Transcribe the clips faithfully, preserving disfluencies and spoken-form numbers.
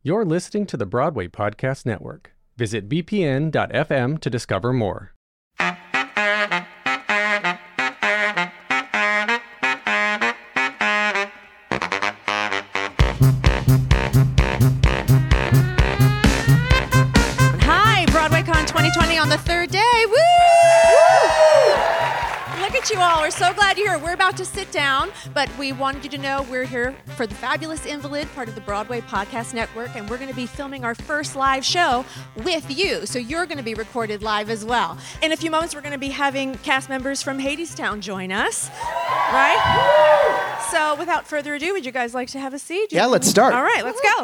You're listening to the Broadway Podcast Network. Visit b p n dot f m to discover more. Hi, BroadwayCon twenty twenty on the third day. Woo! Look at you all. We're so glad you're here. We're about to sit down, but we wanted you to know we're here for the Fabulous Invalid, part of the Broadway Podcast Network, and we're going to be filming our first live show with you. So you're going to be recorded live as well. In a few moments, we're going to be having cast members from Hadestown join us, right? So without further ado, would you guys like to have a seat? Yeah, let's start. All right, let's go.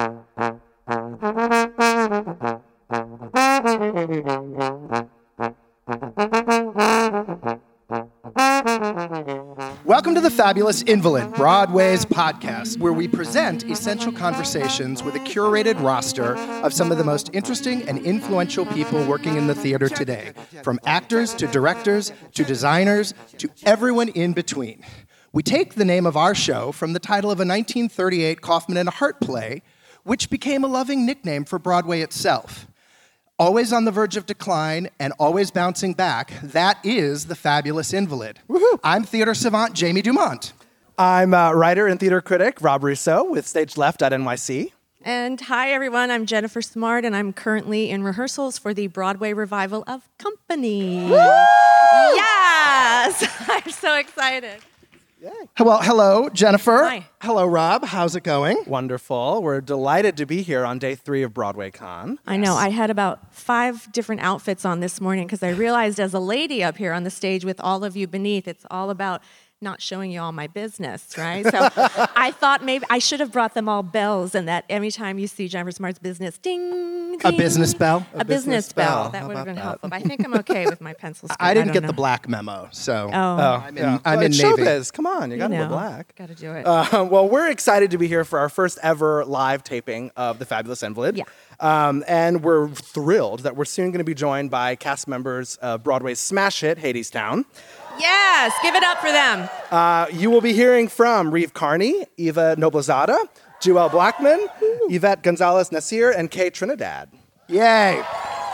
Welcome to the Fabulous Invalid, Broadway's podcast, where we present essential conversations with a curated roster of some of the most interesting and influential people working in the theater today, from actors to directors to designers to everyone in between. We take the name of our show from the title of a nineteen thirty-eight Kaufman and Hart play, which became a loving nickname for Broadway itself. Always on the verge of decline and always bouncing back, that is the Fabulous Invalid. Woohoo. I'm theater savant Jamie Dumont. I'm a writer and theater critic Rob Russo with Stage Left at N Y C. And hi, everyone. I'm Jennifer Smart, and I'm currently in rehearsals for the Broadway revival of Company. Woo! Yes! I'm so excited. Well, hello, Jennifer. Hi. Hello, Rob. How's it going? Wonderful. We're delighted to be here on day three of BroadwayCon. I know. I had about five different outfits on this morning because I realized as a lady up here on the stage with all of you beneath, it's all about not showing you all my business, right? So I thought maybe I should have brought them all bells, and that every time you see Jennifer Smart's business, ding, ding. A business bell? A, a business, business bell. bell. That How would have about been that? helpful. But I think I'm okay with my pencil skirt. I didn't don't get know. the black memo, so Oh. I'm in, yeah. I'm well, in it's Navy. showbiz. Come on, you got to you go know, black. Got to do it. Uh, well, we're excited to be here for our first ever live taping of The Fabulous Invalid. Yeah. Um, and we're thrilled that we're soon going to be joined by cast members of Broadway's smash hit, Hadestown. Yes, give it up for them. Uh, you will be hearing from Reeve Carney, Eva Noblezada, Jewel Blackman, Yvette Gonzalez-Nasir, and Kay Trinidad. Yay.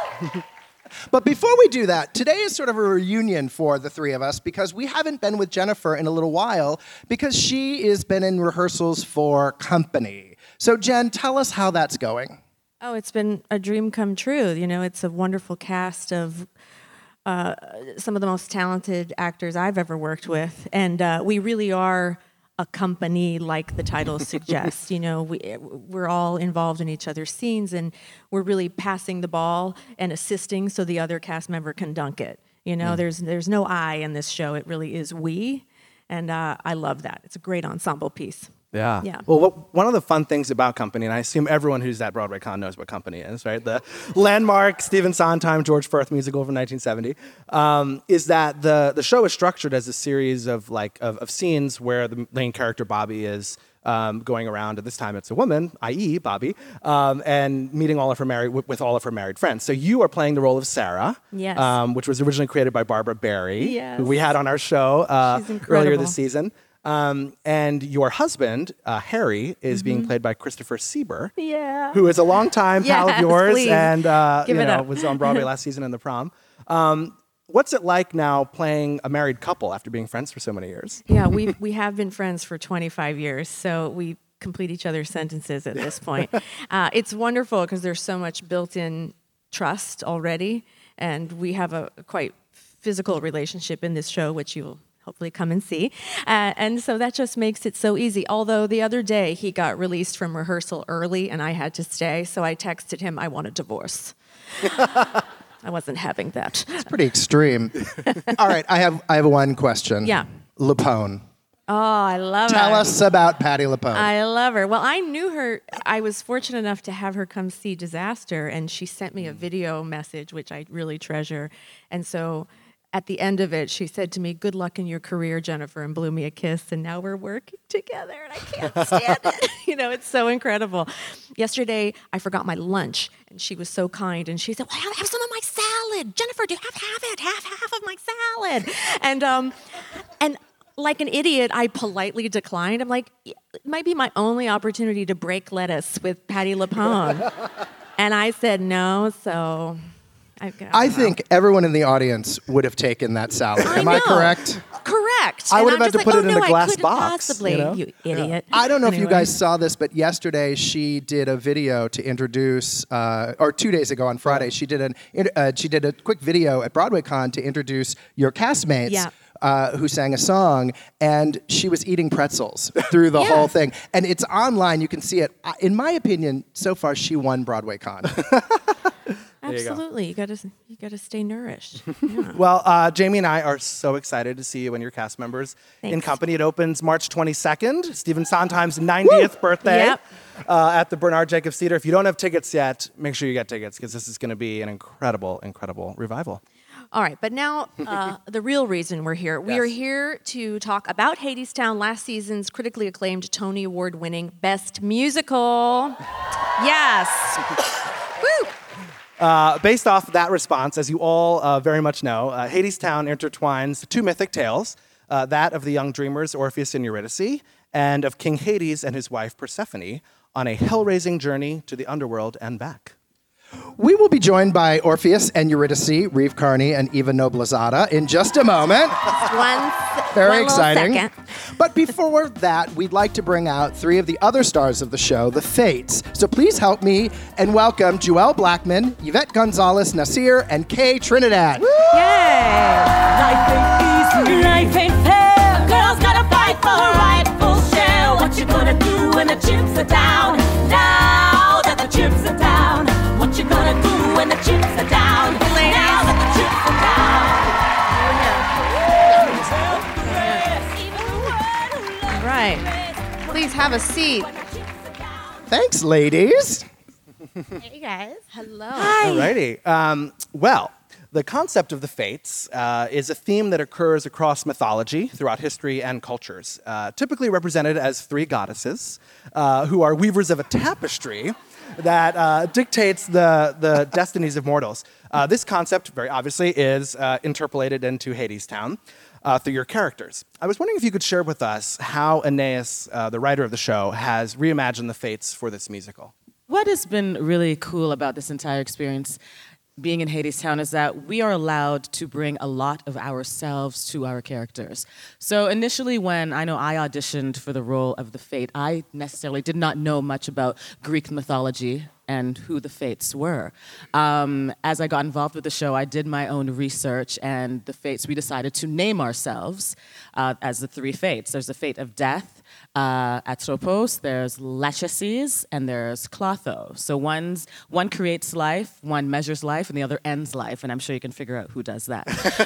But before we do that, today is sort of a reunion for the three of us because we haven't been with Jennifer in a little while because she has been in rehearsals for Company. So, Jen, tell us how that's going. Oh, it's been a dream come true. You know, it's a wonderful cast of uh, some of the most talented actors I've ever worked with. And uh, we really are a company, like the title suggests. You know, we, we're all involved in each other's scenes, and we're really passing the ball and assisting so the other cast member can dunk it. You know, mm. there's there's no I in this show. It really is we. And uh, I love that. It's a great ensemble piece. Yeah. Yeah. Well, what, one of the fun things about Company, and I assume everyone who's at BroadwayCon knows what Company is, right? The landmark Stephen Sondheim, George Firth musical from nineteen seventy, um, is that the the show is structured as a series of like of, of scenes where the main character Bobby is um, going around. At this time, it's a woman, that is, Bobby, um, and meeting all of her married with, with all of her married friends. So you are playing the role of Sarah, Yes. um, which was originally created by Barbara Barry, Yes. who we had on our show uh, She's earlier incredible. this season. Um, and your husband, uh, Harry, is Mm-hmm. being played by Christopher Sieber, Yeah. who is a longtime pal of Yes, yours please. and uh, you Give it know up. was on Broadway last season in The Prom. Um, what's it like now playing a married couple after being friends for so many years? Yeah, we we have been friends for twenty-five years, so we complete each other's sentences at this point. uh, it's wonderful because there's so much built-in trust already, and we have a quite physical relationship in this show, which you'll hopefully come and see. Uh, and so that just makes it so easy. Although the other day he got released from rehearsal early and I had to stay, so I texted him, I want a divorce. I wasn't having that. It's pretty extreme. All right, I have I have one question. Yeah. Lapone. Oh, I love Tell her. us about Patti LuPone. I love her. Well, I knew her. I was fortunate enough to have her come see Disaster, and she sent me a video message, which I really treasure. And so at the end of it, she said to me, good luck in your career, Jennifer, and blew me a kiss, and now we're working together, and I can't stand it. You know, it's so incredible. Yesterday, I forgot my lunch, and she was so kind, and she said, well, have, have some of my salad. Jennifer, do you have, have it, have half of my salad. And, um, and like an idiot, I politely declined. I'm like, it might be my only opportunity to break lettuce with Patti LuPone. And I said no, so... I, I think everyone in the audience would have taken that salad. I Am know. I correct? Correct. I And would I'm have had just to like, put oh, it in no, a I glass couldn't box, Possibly, you know? you idiot. I don't know if you Anyway. guys saw this, but yesterday she did a video to introduce, uh, or two days ago on Friday, she did an uh, she did a quick video at BroadwayCon to introduce your castmates. Yeah. Uh, who sang a song, and she was eating pretzels through the Yeah. whole thing. And it's online, you can see it. I- In my opinion, so far, she won BroadwayCon. Absolutely, you, gotta you gotta stay nourished. Yeah. Well, uh, Jamie and I are so excited to see you and your cast members in Thanks. company. It opens March twenty-second, Stephen Sondheim's ninetieth birthday Yep. uh, at the Bernard Jacobs Theater. If you don't have tickets yet, make sure you get tickets because this is going to be an incredible, incredible revival. All right, but now uh, the real reason we're here. We Yes. are here to talk about Hadestown, last season's critically acclaimed Tony Award-winning Best Musical. Yes. Woo! Uh, based off that response, as you all uh, very much know, uh, Hadestown intertwines two mythic tales, uh, that of the young dreamers Orpheus and Eurydice, and of King Hades and his wife Persephone on a hell-raising journey to the underworld and back. We will be joined by Orpheus and Eurydice, Reeve Carney, and Eva Noblezada in just a moment. One, Very one little exciting. second. But before that, we'd like to bring out three of the other stars of the show, the Fates. So please help me and welcome Joelle Blackman, Yvette Gonzalez Nasir, and Kay Trinidad. Yay! Life ain't easy, life ain't fair. Girls gotta fight for her rightful share. What you gonna do when the chips are down? Now that the chips are down, what you gonna do when the chips are down? Now that the chips are down. All right. Please have a seat. Thanks, ladies. Hey guys. Hello. Alrighty. Um, well, the concept of the Fates uh, is a theme that occurs across mythology throughout history and cultures, uh, typically represented as three goddesses uh, who are weavers of a tapestry that uh, dictates the, the destinies of mortals. Uh, this concept, very obviously, is uh, interpolated into Hadestown uh, through your characters. I was wondering if you could share with us how Aeneas, uh, the writer of the show, has reimagined the Fates for this musical. What has been really cool about this entire experience being in Hadestown is that we are allowed to bring a lot of ourselves to our characters. So initially when I know I auditioned for the role of the Fate, I necessarily did not know much about Greek mythology and who the Fates were. Um, as I got involved with the show, I did my own research, and the Fates, we decided to name ourselves uh, as the three Fates. There's the Fate of Death, uh, Atropos, there's Lachesis, and there's Clotho. So one's, one creates life, one measures life, and the other ends life, and I'm sure you can figure out who does that.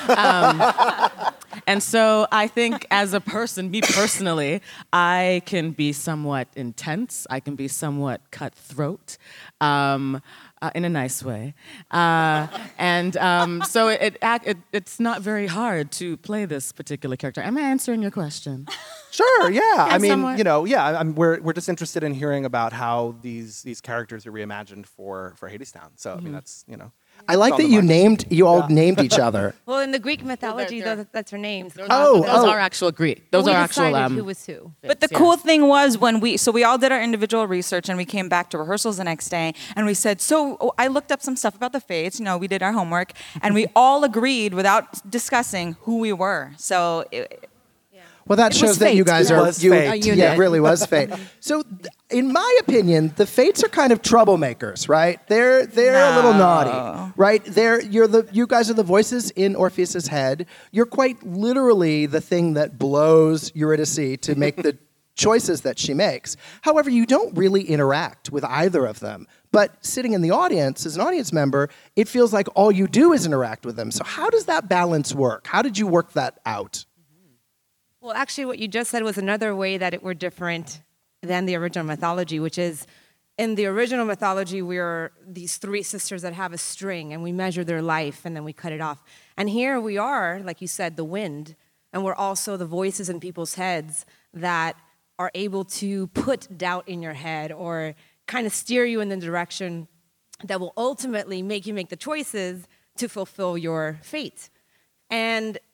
um, and so I think as a person, me personally, I can be somewhat intense, I can be somewhat cutthroat, um, uh, in a nice way. Uh, and um, so it, it, it, it's not very hard to play this particular character. Am I answering your question? Sure, yeah. I mean, somewhat. you know, yeah. I'm, we're we're just interested in hearing about how these these characters are reimagined for for Hadestown. So I mean, that's you know. I like on that the you mark. named, you all named each other. Well, in the Greek mythology, they're- those, that's her names. Oh, Those oh. are actual Greek. Those we are actual. decided Um, who was who. But the yeah. cool thing was when we, so we all did our individual research and we came back to rehearsals the next day and we said, so oh, I looked up some stuff about the Fates, you know, we did our homework and we all agreed without discussing who we were. So it, Well, that It shows was that you fate. guys It are. was you, fate. A Yeah, unit. it really was fate. So, th- in my opinion, the Fates are kind of troublemakers, right? They're they're a little naughty, right? They're you're the you guys are the voices in Orpheus's head. You're quite literally the thing that blows Eurydice to make the choices that she makes. However, you don't really interact with either of them. But sitting in the audience as an audience member, it feels like all you do is interact with them. So, how does that balance work? How did you work that out? Well, actually, what you just said was another way that it were different than the original mythology, which is in the original mythology, we're these three sisters that have a string and we measure their life and then we cut it off. And here we are, like you said, the wind, and we're also the voices in people's heads that are able to put doubt in your head or kind of steer you in the direction that will ultimately make you make the choices to fulfill your fate. And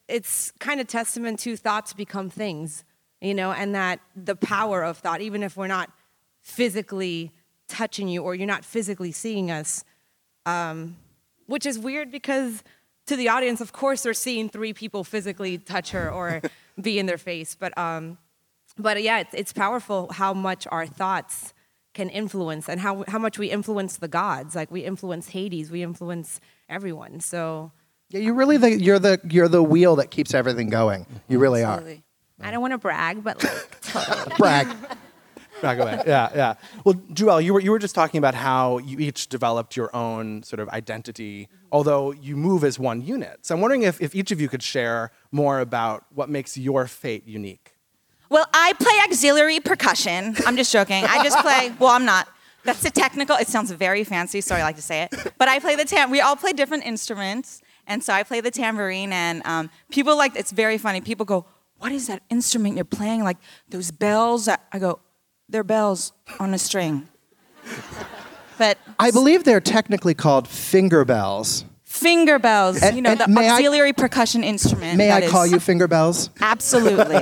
it's kind of testament to thoughts become things, you know, and that the power of thought, even if we're not physically touching you or you're not physically seeing us, um, which is weird because to the audience, of course, they're seeing three people physically touch her or be in their face. But um, but yeah, it's, it's powerful how much our thoughts can influence and how, how much we influence the gods. Like we influence Hades, we influence everyone. So yeah, you really the, you're the you're the wheel that keeps everything going. You really Absolutely. are. I don't want to brag, but like totally. Brag. Back away. Yeah, yeah. Well, Joelle, you were you were just talking about how you each developed your own sort of identity, although you move as one unit. So I'm wondering if, if each of you could share more about what makes your fate unique. Well, I play auxiliary percussion. I'm just joking. I just play, well, I'm not. That's the technical, it sounds very fancy, so I like to say it. But I play the tam, we all play different instruments. And so I play the tambourine and um, people like, it's very funny. People go, what is that instrument you're playing? Like those bells? I go, they're bells on a string. But I believe they're technically called finger bells. Finger bells, And- you know, and the may I- auxiliary percussion instrument. May I that call is- you finger bells? Absolutely.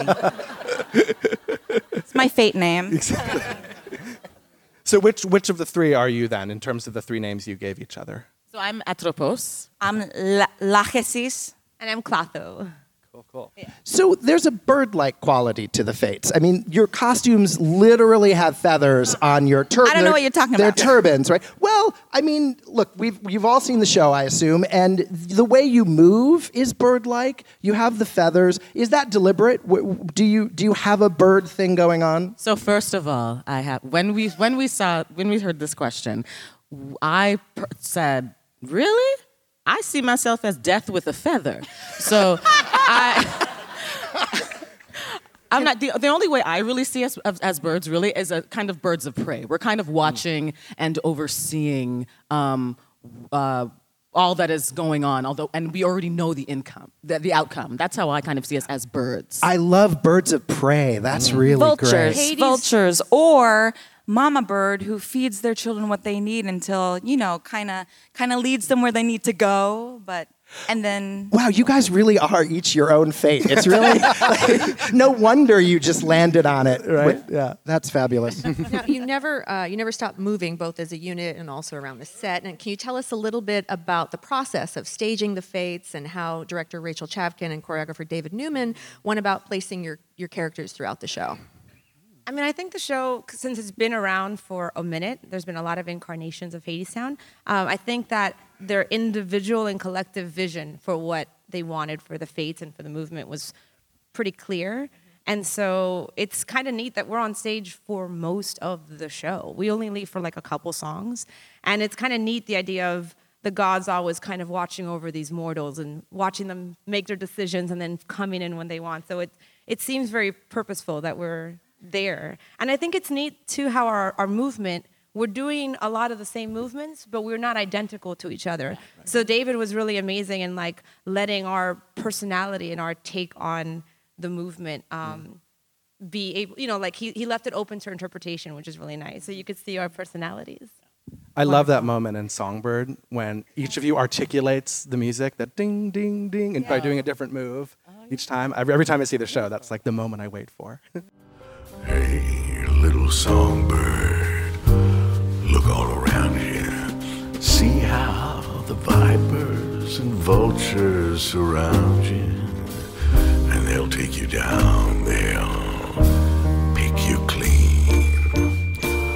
It's my fate name. So which which of the three are you then, in terms of the three names you gave each other? So I'm Atropos. I'm La- Lachesis. And I'm Clotho. Cool, cool. So there's a bird-like quality to the Fates. I mean, your costumes literally have feathers on your turbans. I don't know what you're talking They're about. turbans, right? Well, I mean, look, we've you've all seen the show, I assume, and the way you move is bird-like. You have the feathers. Is that deliberate? W- w- Do you do you have a bird thing going on? So first of all, I have when we when we saw when we heard this question, I per- said, "Really? I see myself as death with a feather." So I. I'm not the, the only way I really see us as, as birds really is a kind of birds of prey. We're kind of watching and overseeing um, uh, all that is going on, although and we already know the income, the, the outcome. That's how I kind of see us as birds. I love birds of prey. That's really Vultures. great. Hades. Vultures. Or mama bird who feeds their children what they need until, you know, kind of kind of leads them where they need to go, but and then Wow, you guys really are each your own fate. It's really like, no wonder you just landed on it, right? Yeah, that's fabulous. Now, you never uh, you never stop moving, both as a unit and also around the set. And can you tell us a little bit about the process of staging the Fates and how director Rachel Chavkin and choreographer David Newman went about placing your, your characters throughout the show? I mean, I think the show, since it's been around for a minute, there's been a lot of incarnations of Hadestown. Um, I think that their individual and collective vision for what they wanted for the Fates and for the movement was pretty clear. And so it's kind of neat that we're on stage for most of the show. We only leave for like a couple songs. And it's kind of neat, the idea of the gods always kind of watching over these mortals and watching them make their decisions and then coming in when they want. So it, it seems very purposeful that we're there. And I think it's neat too how our, our movement, we're doing a lot of the same movements, but we're not identical to each other. Right. So David was really amazing in like letting our personality and our take on the movement um, mm. be able, you know, like he, he left it open to interpretation, which is really nice. So you could see our personalities. I love that moment in Songbird when each of you articulates the music, that ding, ding, ding, and yeah. by doing a different move each time. Every, every time I see the show, that's like the moment I wait for. Hey, little songbird, look all around you. See how the vipers and vultures surround you. And they'll take you down, they'll pick you clean.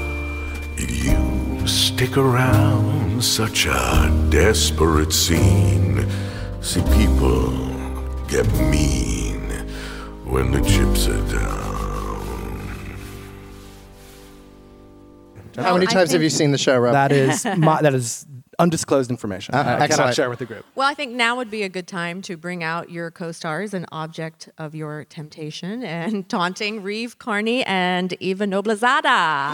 If you stick around such a desperate scene, see people get mean when the chips are down. How many I times have think- you seen the show, Rob? That is my, that is undisclosed information. Uh, I cannot excellent. share with the group. Well, I think now would be a good time to bring out your co-stars, an object of your temptation and taunting, Reeve Carney and Eva Noblezada.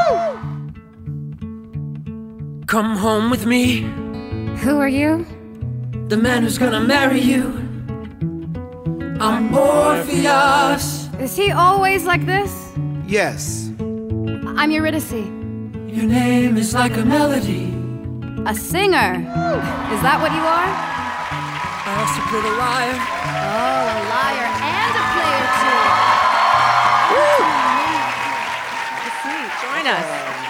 Come home with me, Who are you? the man who's gonna marry you. I'm Morpheus. Is he always like this? Yes. I'm Eurydice, Your name is like a melody. a singer. Is that what you are? I I also played a liar. Oh, a liar and a player too. Join us.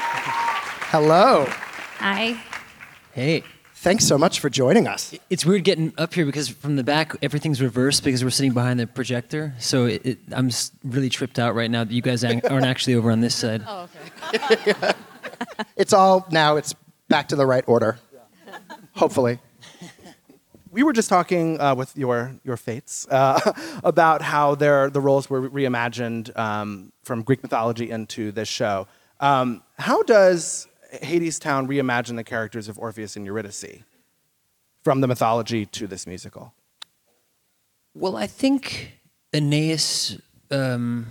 Hello. Hi. Hey. Thanks so much for joining us. It's weird getting up here because from the back, everything's reversed because we're sitting behind the projector. So it, it, I'm s- really tripped out right now that you guys aren't actually over on this side. Oh, okay. It's all, now it's back to the right order. Hopefully. We were just talking uh, with your your fates uh, about how their the roles were reimagined um, from Greek mythology into this show. Um, how does Hadestown reimagine the characters of Orpheus and Eurydice from the mythology to this musical? Well, I think Aeneas, um,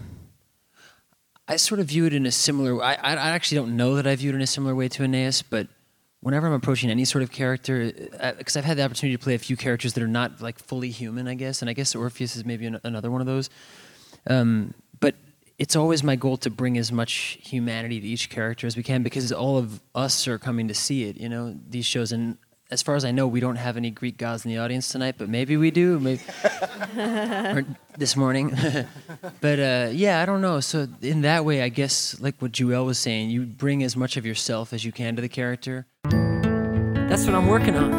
I sort of view it in a similar way. I, I actually don't know that I view it in a similar way to Aeneas, but whenever I'm approaching any sort of character, because I've had the opportunity to play a few characters that are not like fully human, I guess, and I guess Orpheus is maybe an, another one of those. Um, but it's always my goal to bring as much humanity to each character as we can, because all of us are coming to see it, you know, these shows. And as far as I know, we don't have any Greek gods in the audience tonight, but maybe we do, maybe or this morning. But uh, yeah, I don't know. So in that way, I guess, like what Jewel was saying, you bring as much of yourself as you can to the character. That's what I'm working on.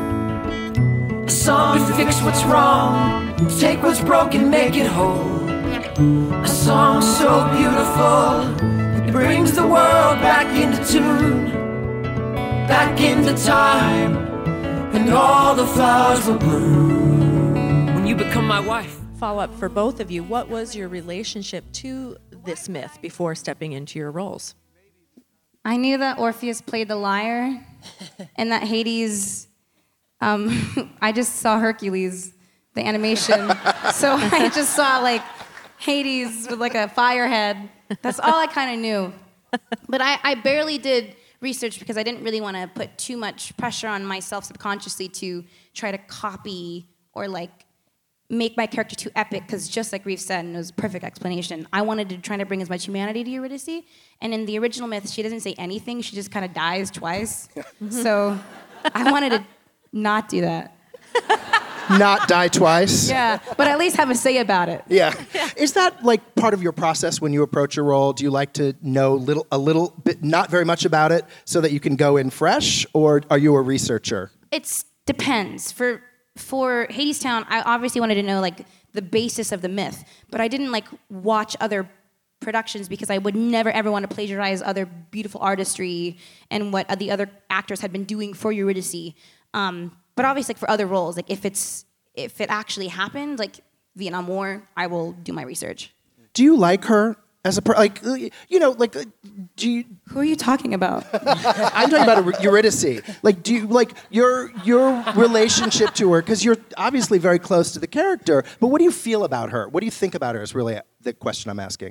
A song to fix what's wrong, take what's broken, make it whole. A song so beautiful, it brings the world back into tune, back into time, and all the flowers will bloom when you become my wife. Follow up for both of you. What was your relationship to this myth before stepping into your roles? I knew that Orpheus played the lyre and that Hades, um, I just saw Hercules, the animation. So I just saw like Hades with like a fire head. That's all I kind of knew. But I, I barely did research because I didn't really want to put too much pressure on myself subconsciously to try to copy or like make my character too epic, because just like Reef said, and it was a perfect explanation, I wanted to try to bring as much humanity to Eurydice. And in the original myth, she doesn't say anything. She just kind of dies twice. So I wanted to not do that. Not die twice? Yeah, but at least have a say about it. Yeah. Is that like part of your process when you approach a role? Do you like to know little, a little bit, not very much about it, so that you can go in fresh, or are you a researcher? It depends. For for Hadestown, I obviously wanted to know like the basis of the myth, but I didn't like watch other productions because I would never ever want to plagiarize other beautiful artistry and what the other actors had been doing for Eurydice. Um, but obviously, like for other roles, like if it's if it actually happened, like Vietnam War, I will do my research. Do you like her as a per- like you know like do you? Who are you talking about? I'm talking about Eurydice. Like, do you like your your relationship to her? Because you're obviously very close to the character. But what do you feel about her? What do you think about her? Is really the question I'm asking.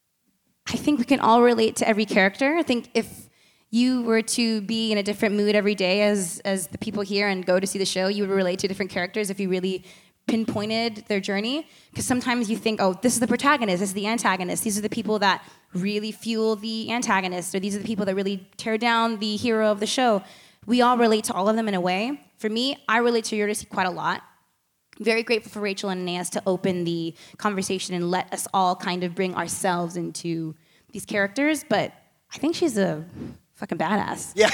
I think we can all relate to every character. I think if you were to be in a different mood every day as as the people here and go to see the show, you would relate to different characters if you really pinpointed their journey. Because sometimes you think, oh, this is the protagonist, this is the antagonist. These are the people that really fuel the antagonist, or these are the people that really tear down the hero of the show. We all relate to all of them in a way. For me, I relate to Eurydice quite a lot. Very grateful for Rachel and Aeneas to open the conversation and let us all kind of bring ourselves into these characters. But I think she's a fucking badass. Yeah.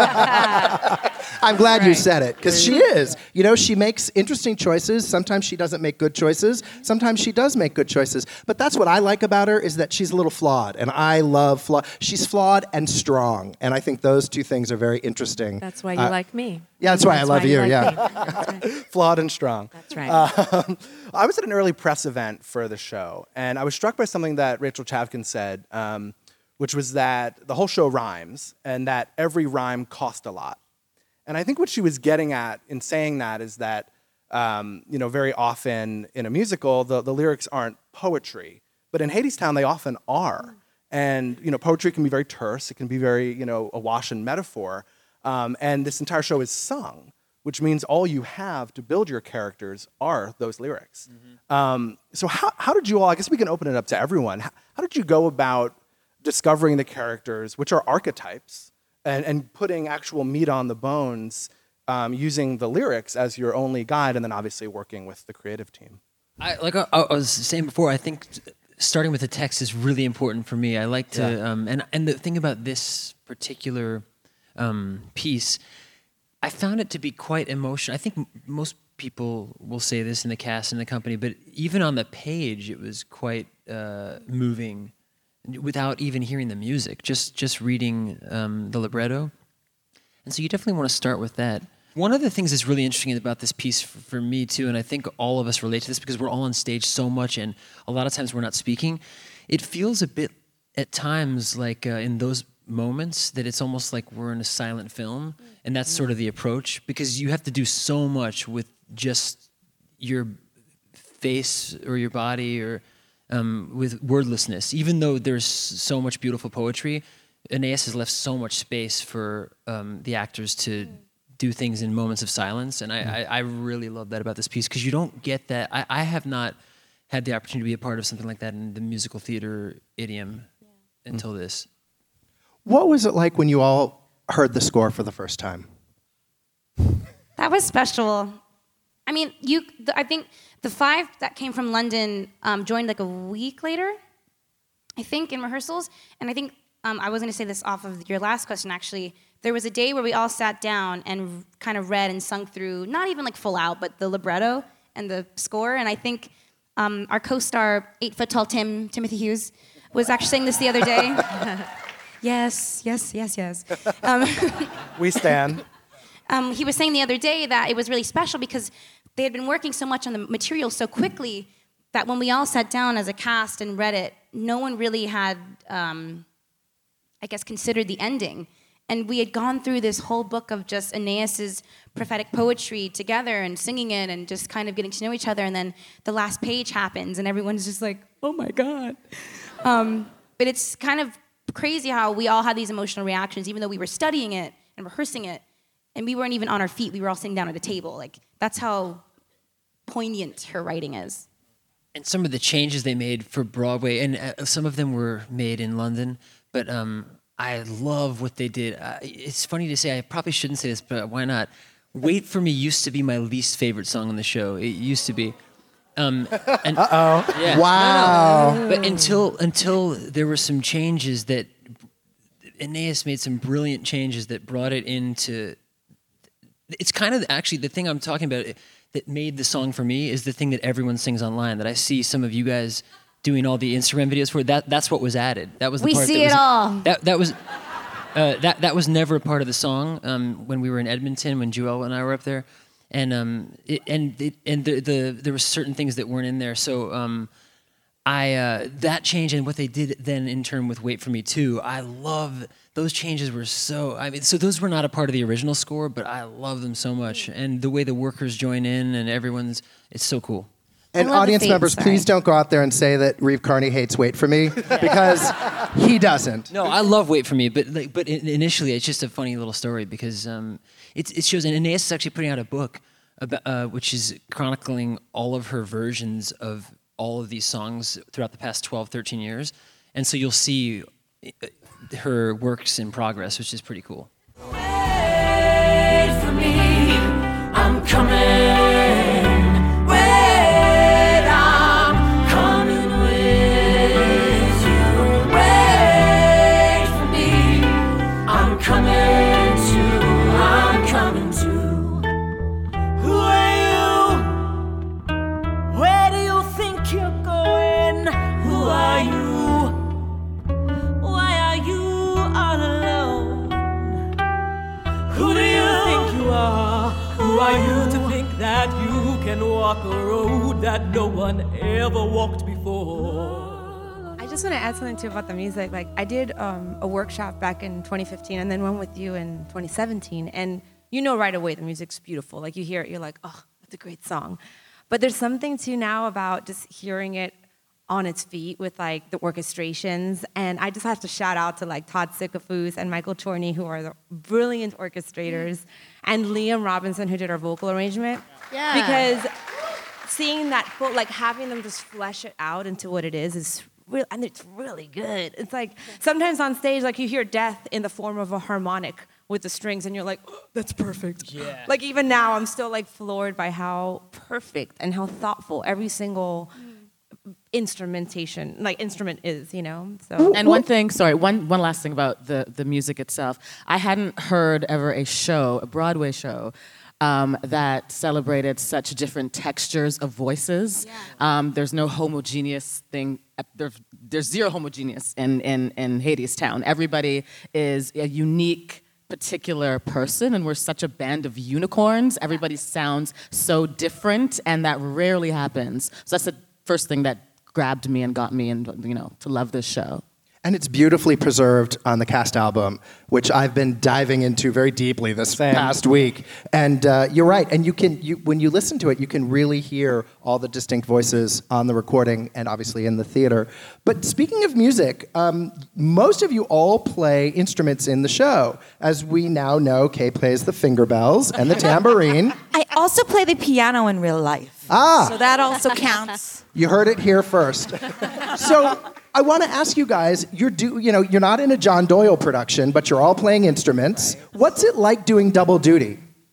I'm glad you said it, because she is. You know, she makes interesting choices. Sometimes she doesn't make good choices. Sometimes she does make good choices. But that's what I like about her, is that she's a little flawed. And I love flawed. She's flawed and strong. And I think those two things are very interesting. That's why you uh, like me. Yeah, that's why that's I love why you. you, Like yeah. Right. Flawed and strong. That's right. Um, I was at an early press event for the show, and I was struck by something that Rachel Chavkin said, um, which was that the whole show rhymes, and that every rhyme cost a lot. And I think what she was getting at in saying that is that, um, you know, very often in a musical, the, the lyrics aren't poetry, but in Hadestown, they often are. And, you know, poetry can be very terse. It can be very, you know, awash in metaphor. Um, and this entire show is sung, which means all you have to build your characters are those lyrics. Mm-hmm. Um, so how, how did you all, I guess we can open it up to everyone. How, how did you go about discovering the characters, which are archetypes, and, and putting actual meat on the bones um, using the lyrics as your only guide, and then obviously working with the creative team? I, like I, I was saying before, I think starting with the text is really important for me. I like to, Yeah. um, and and the thing about this particular um, piece, I found it to be quite emotional. I think m- most people will say this in the cast and the company, but even on the page, it was quite uh, moving, without even hearing the music. Just just reading um, the libretto, and so you definitely want to start with that. One of the things that's really interesting about this piece for, for me too, and I think all of us relate to this because we're all on stage so much, and a lot of times we're not speaking. It feels a bit at times like uh, in those moments that it's almost like we're in a silent film, and that's sort of the approach, because you have to do so much with just your face or your body or um, with wordlessness. Even though there's so much beautiful poetry, Aeneas has left so much space for um, the actors to do things in moments of silence, and I, I, I really love that about this piece, because you don't get that. I, I have not had the opportunity to be a part of something like that in the musical theater idiom yeah. until this. What was it like when you all heard the score for the first time? That was special. I mean, you. The, I think the five that came from London um, joined like a week later, I think, in rehearsals. And I think um, I was going to say this off of your last question, actually. There was a day where we all sat down and kind of read and sung through, not even like full out, but the libretto and the score. And I think um, our co-star, eight-foot-tall Tim, Timothy Hughes, was actually saying this the other day. Yes, yes, yes, yes. Um, we stand. Um, he was saying the other day that it was really special because they had been working so much on the material so quickly that when we all sat down as a cast and read it, no one really had, um, I guess, considered the ending. And we had gone through this whole book of just Aeneas's prophetic poetry together and singing it and just kind of getting to know each other. And then the last page happens and everyone's just like, oh my God. Um, but it's kind of crazy how we all had these emotional reactions, even though we were studying it and rehearsing it. And we weren't even on our feet. We were all sitting down at a table. Like, that's how poignant her writing is. And some of the changes they made for Broadway, and uh, some of them were made in London, but um, I love what they did. Uh, it's funny to say, I probably shouldn't say this, but why not? Wait For Me used to be my least favorite song on the show. It used to be. Um, and, Uh-oh. Yeah, Wow. no, no. But until until there were some changes that, Aeneas made some brilliant changes that brought it into, it's kind of actually the thing I'm talking about that made the song for me is the thing that everyone sings online, that I see some of you guys doing all the Instagram videos for. That that's what was added. That was the we part see that it was, all. That that was uh, that that was never a part of the song um, when we were in Edmonton, when Joel and I were up there, and um it, and it, and the, the there were certain things that weren't in there. So um I uh, that change and what they did then in turn with Wait For Me too. I love those changes were so. I mean, so those were not a part of the original score, but I love them so much, and the way the workers join in and everyone's, it's so cool. And audience theme, members, sorry. please don't go out there and say that Reeve Carney hates Wait For Me, because he doesn't. No, I love Wait For Me, but like, but in, initially it's just a funny little story because um, it, it shows, and Aeneas is actually putting out a book about, uh, which is chronicling all of her versions of all of these songs throughout the past twelve, thirteen years. And so you'll see her works in progress, which is pretty cool. Wait for me, I'm coming. Wait, I'm coming with you. Wait for me, I'm coming too. I'm coming too. Who are you? Where do you think you're going? Who are you? Why are you all alone? Who do you think you are? Who are you to think that you can walk a road that no one ever walked before? I just want to add something too about the music. Like, I did um, a workshop back in twenty fifteen and then one with you in twenty seventeen. And you know right away the music's beautiful. Like, you hear it, you're like, oh, that's a great song. But there's something too now about just hearing it on its feet with like the orchestrations. And I just have to shout out to like Todd Sikafus and Michael Chorney, who are the brilliant orchestrators, and Liam Robinson, who did our vocal arrangement. Yeah. Because seeing that full, like having them just flesh it out into what it is, is real, and it's really good. It's like sometimes on stage, like you hear death in the form of a harmonic with the strings, and you're like, oh, that's perfect. Yeah. Like even now, I'm still like floored by how perfect and how thoughtful every single instrumentation, like instrument is, you know. So and one thing, sorry, one one last thing about the the music itself. I hadn't heard ever a show, a Broadway show, um, that celebrated such different textures of voices. Yeah. Um, there's no homogeneous thing. There, there's zero homogeneous in, in in Hadestown. Everybody is a unique, particular person, and we're such a band of unicorns. Everybody sounds so different, and that rarely happens. So that's the first thing that grabbed me and got me, and you know, to love this show. And it's beautifully preserved on the cast album, which I've been diving into very deeply this Same. past week. And uh, you're right. And you can, you, when you listen to it, you can really hear all the distinct voices on the recording and obviously in the theater. But speaking of music, um, most of you all play instruments in the show. As we now know, Kay plays the finger bells and the tambourine. I also play the piano in real life. Ah. So that also counts. You heard it here first. So I want to ask you guys, you're do, you know, you're not in a John Doyle production, but you're all playing instruments. What's it like doing double duty?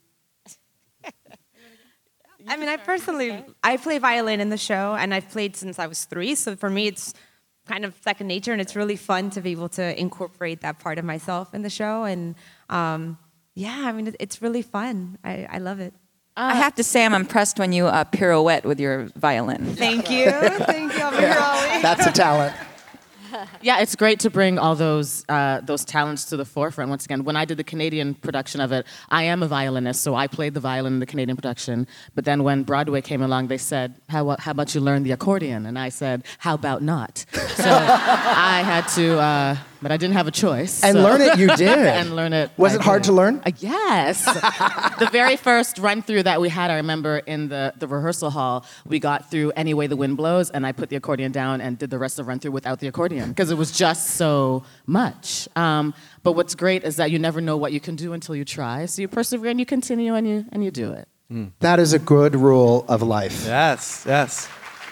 I mean, I personally, I play violin in the show, and I've played since I was three. So for me, it's kind of second nature, and it's really fun to be able to incorporate that part of myself in the show. And um, yeah, I mean, it's really fun. I, I love it. I have to say I'm impressed when you uh, pirouette with your violin. Thank you. Thank you. I'll be here all week. That's a talent. Yeah, it's great to bring all those uh, those talents to the forefront. Once again, when I did the Canadian production of it, I am a violinist, so I played the violin in the Canadian production. But then when Broadway came along, they said, how, how about you learn the accordion? And I said, how about not? So I had to, uh, but I didn't have a choice. And so. learn it, you did. And learn it. Was I it hard did. to learn? Uh, yes. The very first run through that we had, I remember in the, the rehearsal hall, we got through Any Way the Wind Blows, and I put the accordion down and did the rest of the run through without the accordion, because it was just so much. Um, but what's great is that you never know what you can do until you try. So you persevere and you continue and you and you do it. Mm. That is a good rule of life. Yes, yes.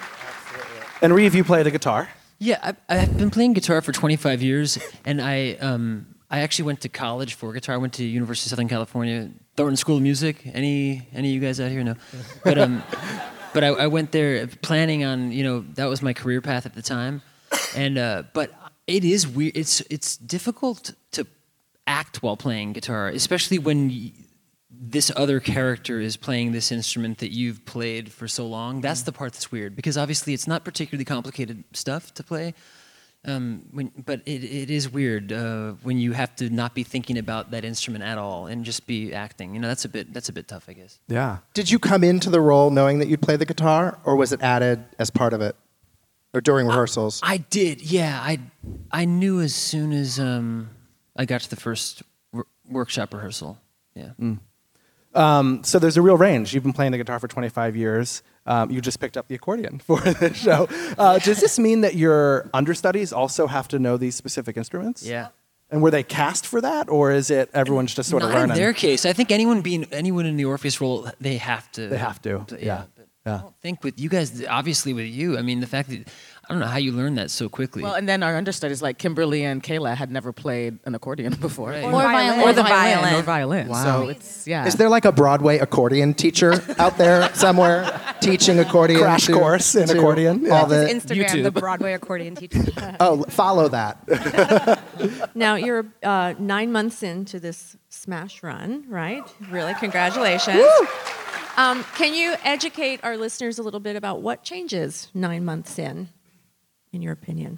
And Reeve, you play the guitar. Yeah, I've, I've been playing guitar for twenty-five years, and I um, I actually went to college for guitar. I went to University of Southern California, Thornton School of Music. Any any of you guys out here know? But um, but I, I went there planning on, you know, that was my career path at the time, and uh, but it is weird. It's it's difficult to act while playing guitar, especially when y- this other character is playing this instrument that you've played for so long. That's the part that's weird, because obviously it's not particularly complicated stuff to play. Um, when, but it, it is weird uh, when you have to not be thinking about that instrument at all and just be acting. You know, that's a bit that's a bit tough, I guess. Yeah. Did you come into the role knowing that you'd play the guitar, or was it added as part of it, or during rehearsals? I, I did, yeah. I I knew as soon as um, I got to the first wor- workshop rehearsal. Yeah. Mm. Um, so there's a real range. You've been playing the guitar for twenty-five years. Um, you just picked up the accordion for the show. Uh, does this mean that your understudies also have to know these specific instruments? Yeah. And were they cast for that, or is it everyone's just sort Not of learning? in their case. I think anyone being anyone in the Orpheus role, they have to. They have to. Yeah. Yeah. But Yeah. I don't think with you guys, obviously with you, I mean, the fact that I don't know how you learned that so quickly. Well, and then our understudies like Kimberly and Kayla had never played an accordion before. Right. Or violin. Or Or the the violin. violin. Or violin. Wow. So it's, yeah. Is there like a Broadway accordion teacher out there somewhere teaching accordion? Crash to- course in to accordion? All His the, Instagram, YouTube. the Broadway accordion teacher. oh, follow that. Now, you're uh, nine months into this smash run, right? Really, congratulations. Um, can you educate our listeners a little bit about what changes nine months in, in your opinion?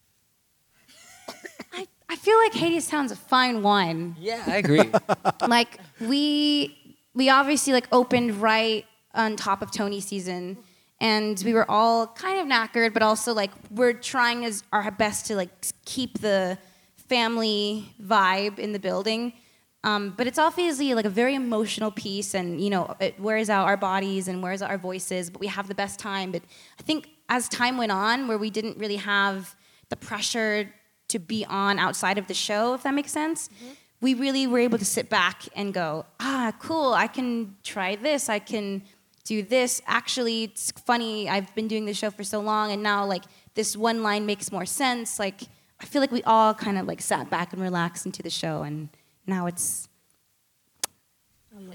I, I feel like Hadestown's a fine wine. yeah, I agree. Like we we obviously like opened right on top of Tony season, and we were all kind of knackered, but also like we're trying as our best to like keep the family vibe in the building. Um, but it's obviously like a very emotional piece, and you know it wears out our bodies and wears out our voices. But we have the best time. But I think as time went on, where we didn't really have the pressure to be on outside of the show, if that makes sense, mm-hmm. we really were able to sit back and go, ah, cool. I can try this. I can do this. Actually, it's funny. I've been doing this show for so long, and now like this one line makes more sense. Like I feel like we all kind of like sat back and relaxed into the show, and now it's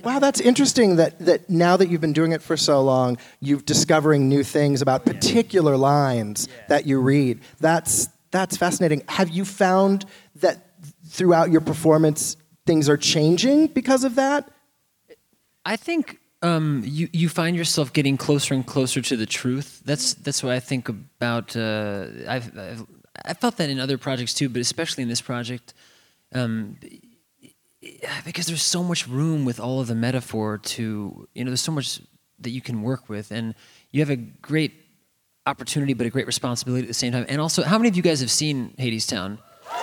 Wow, that's interesting that, that now that you've been doing it for so long, you're discovering new things about particular lines yeah. that you read. That's that's fascinating. Have you found that throughout your performance, things are changing because of that? I think um, you you find yourself getting closer and closer to the truth. That's that's what I think about. Uh, I've, I've I felt that in other projects too, but especially in this project. Um, because there's so much room with all of the metaphor to, you know, there's so much that you can work with, and you have a great opportunity but a great responsibility at the same time. And also, how many of you guys have seen Hadestown?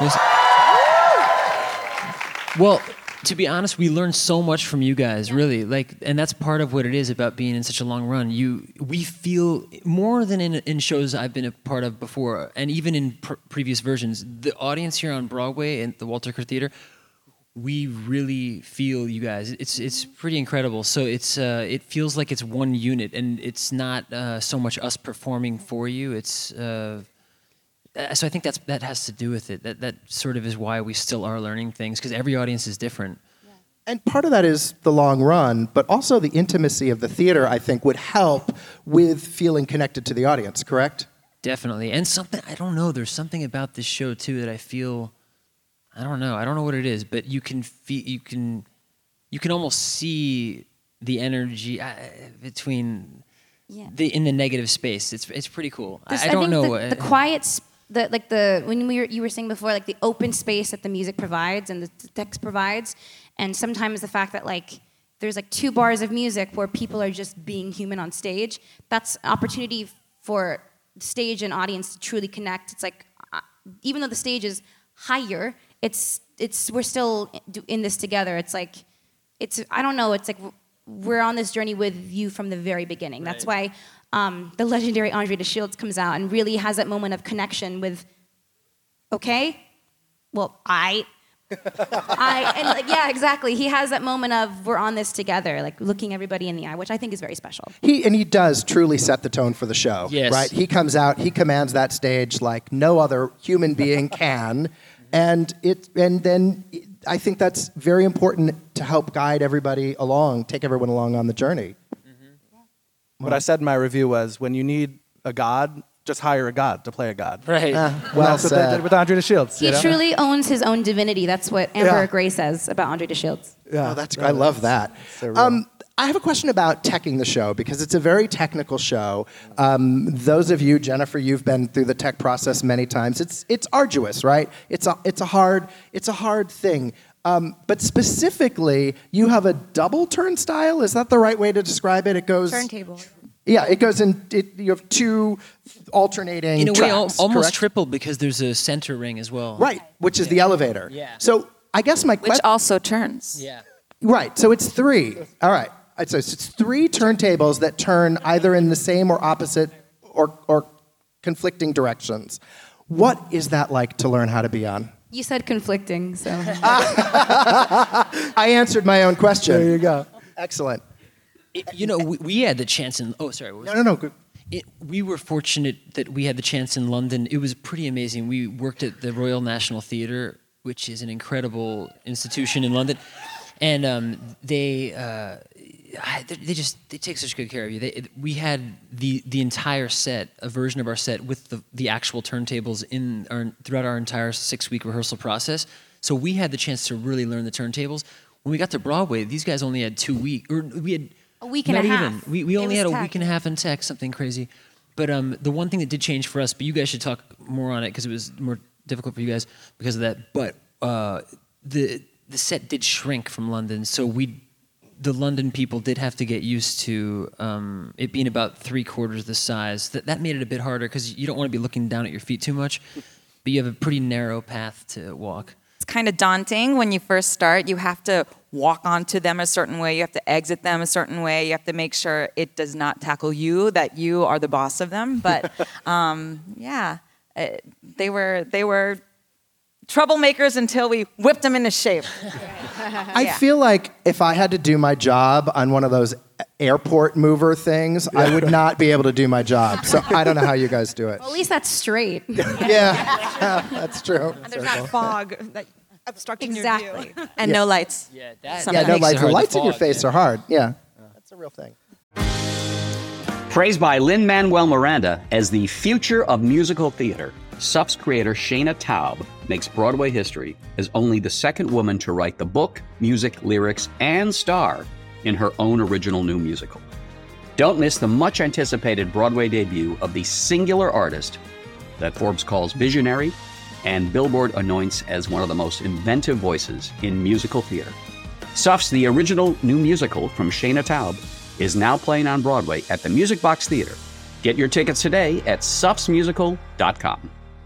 Well, to be honest, we learned so much from you guys, really. Like, and that's part of what it is about being in such a long run. You, we feel more than in, in shows I've been a part of before, and even in pr- previous versions, the audience here on Broadway and the Walter Kerr Theater, we really feel you guys. It's it's pretty incredible. So it's uh, it feels like it's one unit, and it's not uh, so much us performing for you. It's uh, so I think that's that has to do with it. That that sort of is why we still are learning things, because every audience is different. And part of that is the long run, but also the intimacy of the theater, I think, would help with feeling connected to the audience. Correct? Definitely, and something I don't know. There's something about this show too that I feel. I don't know. I don't know what it is, but you can feel, you can, you can almost see the energy uh, between Yeah. the in the negative space. It's it's pretty cool. This- I, I don't think know. The, what- the quiet, sp- the like the when we were, you were saying before, like the open space that the music provides and the t- text provides, and sometimes the fact that like there's like two bars of music where people are just being human on stage. That's an opportunity for stage and audience to truly connect. It's like uh, even though the stage is higher, it's it's we're still in this together. It's like it's I don't know. It's like we're on this journey with you from the very beginning. That's why um, the legendary Andre de Shields comes out and really has that moment of connection with. Okay, well I. I and like yeah exactly he has that moment of we're on this together, like looking everybody in the eye, which I think is very special. He and he does truly set the tone for the show. Yes. Right? He comes out, he commands that stage like no other human being can. And it and then I think that's very important to help guide everybody along, take everyone along on the journey. Mm-hmm. What I said in my review was, when you need a god, just hire a god to play a god. Right. Uh, And well that's what they said. did with Andre de Shields. He you know? truly owns his own divinity. That's what Amber Yeah. Gray says about Andre de Shields. Yeah, oh, that's I love that. So real. Um, I have a question about teching the show because it's a very technical show. Um, those of you, Jennifer, you've been through the tech process many times. It's it's arduous, right? It's a it's a hard it's a hard thing. Um, but specifically, you have a double turnstile. Is that the right way to describe it? It goes Turntable. Yeah, it goes in. It, you have two alternating in a way, al- tracks, almost correct? triple, because there's a center ring as well. Right, which is the elevator. Yeah. So I guess my Which question. also turns. Yeah. Right, so it's three. All right, so it's three turntables that turn either in the same or opposite or, or conflicting directions. What is that like to learn how to be on? You said conflicting, so. I answered my own question. There you go. Excellent. It- you know, we, we had the chance in. Oh, sorry. what was No, no, no. Good. It, we were fortunate that we had the chance in London. It was pretty amazing. We worked at the Royal National Theatre, which is an incredible institution in London, and um, they uh, I- they they just they take such good care of you. They, we had the the entire set, a version of our set with the the actual turntables in our, throughout our entire six week rehearsal process. So we had the chance to really learn the turntables. When we got to Broadway, these guys only had two weeks, or we had. A week and Not a even. half. We we It only was had a tech. week and a half in tech, something crazy. But um, the one thing that did change for us, but you guys should talk more on it because it was more difficult for you guys because of that. But uh, the the set did shrink from London, so we, the London people did have to get used to um, it being about three quarters the size. That that made it a bit harder because you don't want to be looking down at your feet too much, but you have a pretty narrow path to walk. It's kind of daunting when you first start. You have to walk onto them a certain way. You have to exit them a certain way. You have to make sure it does not tackle you, that you are the boss of them. But um, yeah, uh, they were they were troublemakers until we whipped them into shape. I Yeah. feel like if I had to do my job on one of those airport mover things, I would not be able to do my job. So I don't know how you guys do it. Well, at least that's straight. Yeah, yeah, that's true. And there's not fog. That, obstructing Exactly. your view. And no lights. Yeah, that, Yeah, no lights. The lights in your face are hard. Yeah, that's a real thing. Praised by Lin-Manuel Miranda as the future of musical theater, S U F's creator Shayna Taub makes Broadway history as only the second woman to write the book, music, lyrics, and star in her own original new musical. Don't miss the much-anticipated Broadway debut of the singular artist that Forbes calls visionary and Billboard anoints as one of the most inventive voices in musical theater. S U F's The Original New Musical from Shayna Taub is now playing on Broadway at the Music Box Theater. Get your tickets today at suffs musical dot com.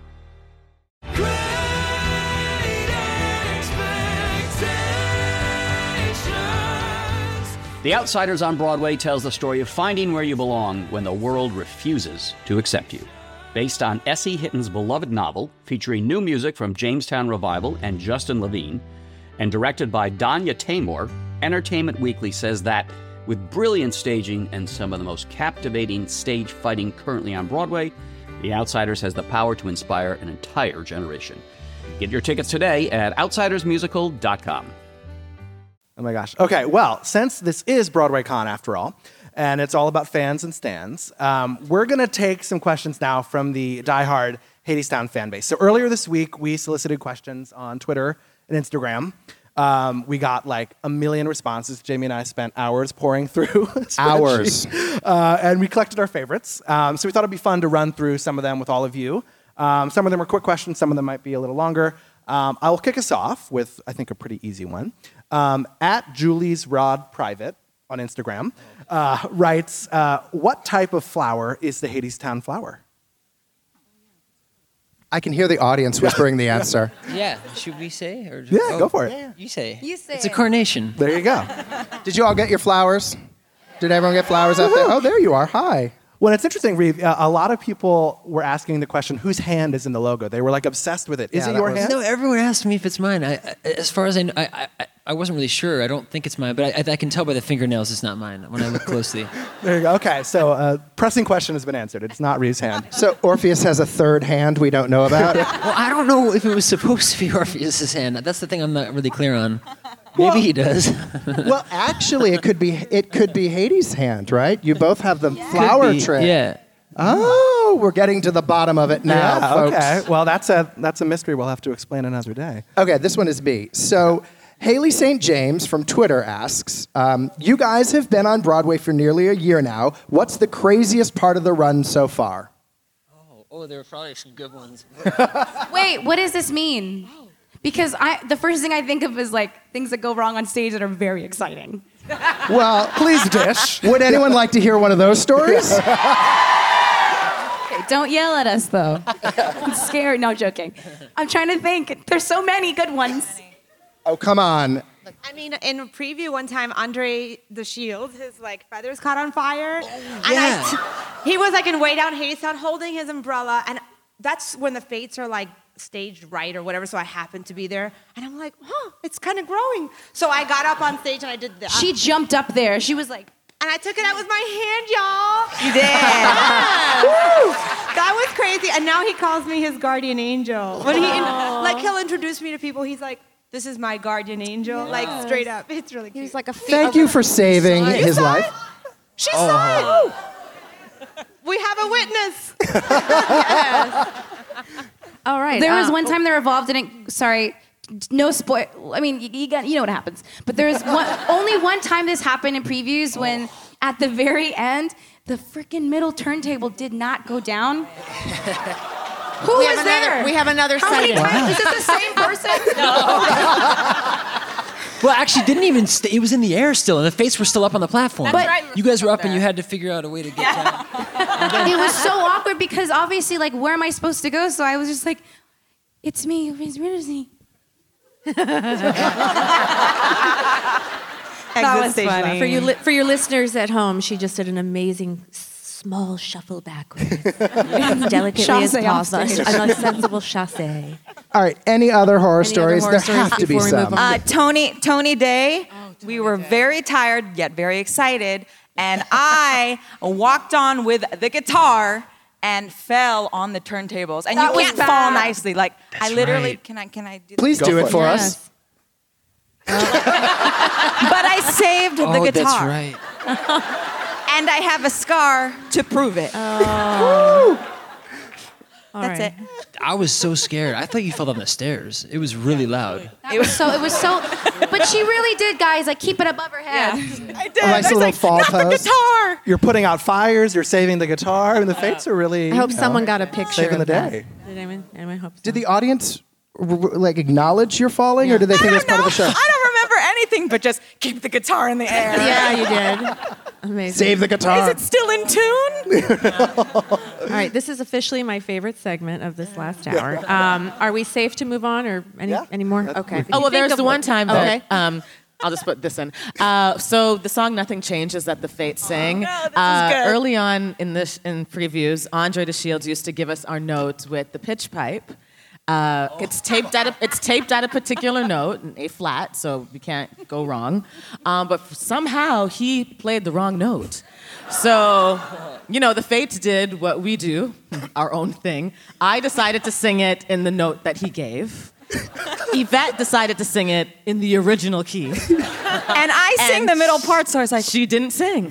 The Outsiders on Broadway tells the story of finding where you belong when the world refuses to accept you. Based on S E Hitton's beloved novel, featuring new music from Jamestown Revival and Justin Levine, and directed by Danya Taymor, Entertainment Weekly says that with brilliant staging and some of the most captivating stage fighting currently on Broadway, The Outsiders has the power to inspire an entire generation. Get your tickets today at outsiders musical dot com. Oh my gosh. Okay, well, since this is Broadway Con after all, and it's all about fans and stans, um, we're going to take some questions now from the diehard Hadestown fan base. So earlier this week, we solicited questions on Twitter and Instagram. Um, we got like a million responses. Jamie and I spent hours pouring through Hours. uh, and we collected our favorites. Um, so we thought it'd be fun to run through some of them with all of you. Um, some of them are quick questions. Some of them might be a little longer. Um, I will kick us off with, I think, a pretty easy one. Um, at Julie's Rod Private on Instagram uh, writes, uh, what type of flower is the Hadestown flower? I can hear the audience whispering the answer. Yeah, should we say? Or Yeah, go for it. Yeah, you say. You say It's a it. carnation. There you go. Did you all get your flowers? Did everyone get flowers out there? Oh, there you are. Hi. Well, it's interesting, Reeve. Uh, a lot of people were asking the question, whose hand is in the logo? They were like obsessed with it. Is Yeah, it that your was- hand? No, everyone asked me if it's mine. I, I, as far as I, kn- I, I, I wasn't really sure. I don't think it's mine, but I, I can tell by the fingernails it's not mine when I look closely. There you go. Okay, so uh, pressing question has been answered. It's not Reeve's hand. So Orpheus has a third hand we don't know about. Well, I don't know if it was supposed to be Orpheus's hand. That's the thing I'm not really clear on. Maybe Well- he does. Well, actually, it could be it could be Hades' hand, right? You both have the flower Could be, trick. Yeah. Oh, we're getting to the bottom of it now, yeah, folks. okay. Well, that's a that's a mystery we'll have to explain another day. Okay, this one is B. So Haley Saint James from Twitter asks, um, you guys have been on Broadway for nearly a year now. What's the craziest part of the run so far? Oh, oh, there were probably some good ones. Wait, what does this mean? Because I, the first thing I think of is like things that go wrong on stage that are very exciting. Well, Please dish. would anyone like to hear one of those stories? Okay, don't yell at us though. I'm scared. No, joking. I'm trying to think. There's so many good ones. Oh, come on. I mean, in a preview one time, Andre the Shield, his like feathers caught on fire, and yeah. I t- he was like in way down Hadestown holding his umbrella, and that's when the fates are like staged right or whatever. So I happened to be there, and I'm like, huh, it's kind of growing. So I got up on stage and I did that. She jumped up there. She was like, and I took it out with my hand, y'all. You did. Woo! That was crazy. And now he calls me his guardian angel. When he like he'll introduce me to people, he's like, "This is my guardian angel," like straight up. It's really cute. he's like a. Thank you for saving his life. She saw it. We have a witness. Yes. All right. There was uh, one time they're involved in it. Sorry, no spoil. I mean, you, you got you know what happens. But there's one, only one time this happened in previews when at the very end the freaking middle turntable did not go down. Who We was have there? another- we have another How many sighting. times? Is this the same person? Well, actually, didn't even. St- it was in the air still, and the fates were still up on the platform. That's right. You guys were up, and you had to figure out a way to get down. It was so awkward because obviously, like, where am I supposed to go? So I was just like, "It's me, it's me." That Exit was stage funny. left. For you, li- for your listeners at home, she just did an amazing small shuffle backwards, as delicately as Chassé off possible, stage. a sensible chassé. All right, any other horror Any other stories? horror there stories have to be before we move some. on? Uh, Tony Tony Day. we were very tired yet very excited, and I walked on with the guitar and fell on the turntables. And That you was can't bad. fall nicely. Like That's I literally right. can I can I do Please this? do it for us. But I saved the Oh, guitar. that's right. And I have a scar to prove it. Oh. That's it. I was so scared. I thought you fell down the stairs. It was really loud. It was so. It was so. But she really did, guys. Like keep it above her head. I did. A nice little fall Not the pose. guitar. You're putting out fires. You're saving the guitar. And the Fates are really. I hope you know, someone got a picture saving of the that. day. Did anyone? Anyone hope so? Did the audience r- r- like acknowledge your falling, or did they think it was part of the show? I don't remember anything but just keep the guitar in the air. Yeah, you did. Amazing. Save the guitar. Is it still in tune? All right, this is officially my favorite segment of this last hour. Um, are we safe to move on, or any Yeah. any more? Okay. Oh well, there's the one time that Okay. um, I'll just put this in. Uh, so the song "Nothing Changes" that the Fates sing. no, this is uh, good. Early on in this in previews, Andre DeShields used to give us our notes with the pitch pipe. Uh, it's taped at a, it's taped at a particular note, an A flat, so you can't go wrong. Um, but somehow he played the wrong note. So, you know, the Fates did what we do, our own thing. I decided to sing it in the note that he gave. Yvette decided to sing it in the original key. And I sing And the middle part, so I was like, She didn't sing.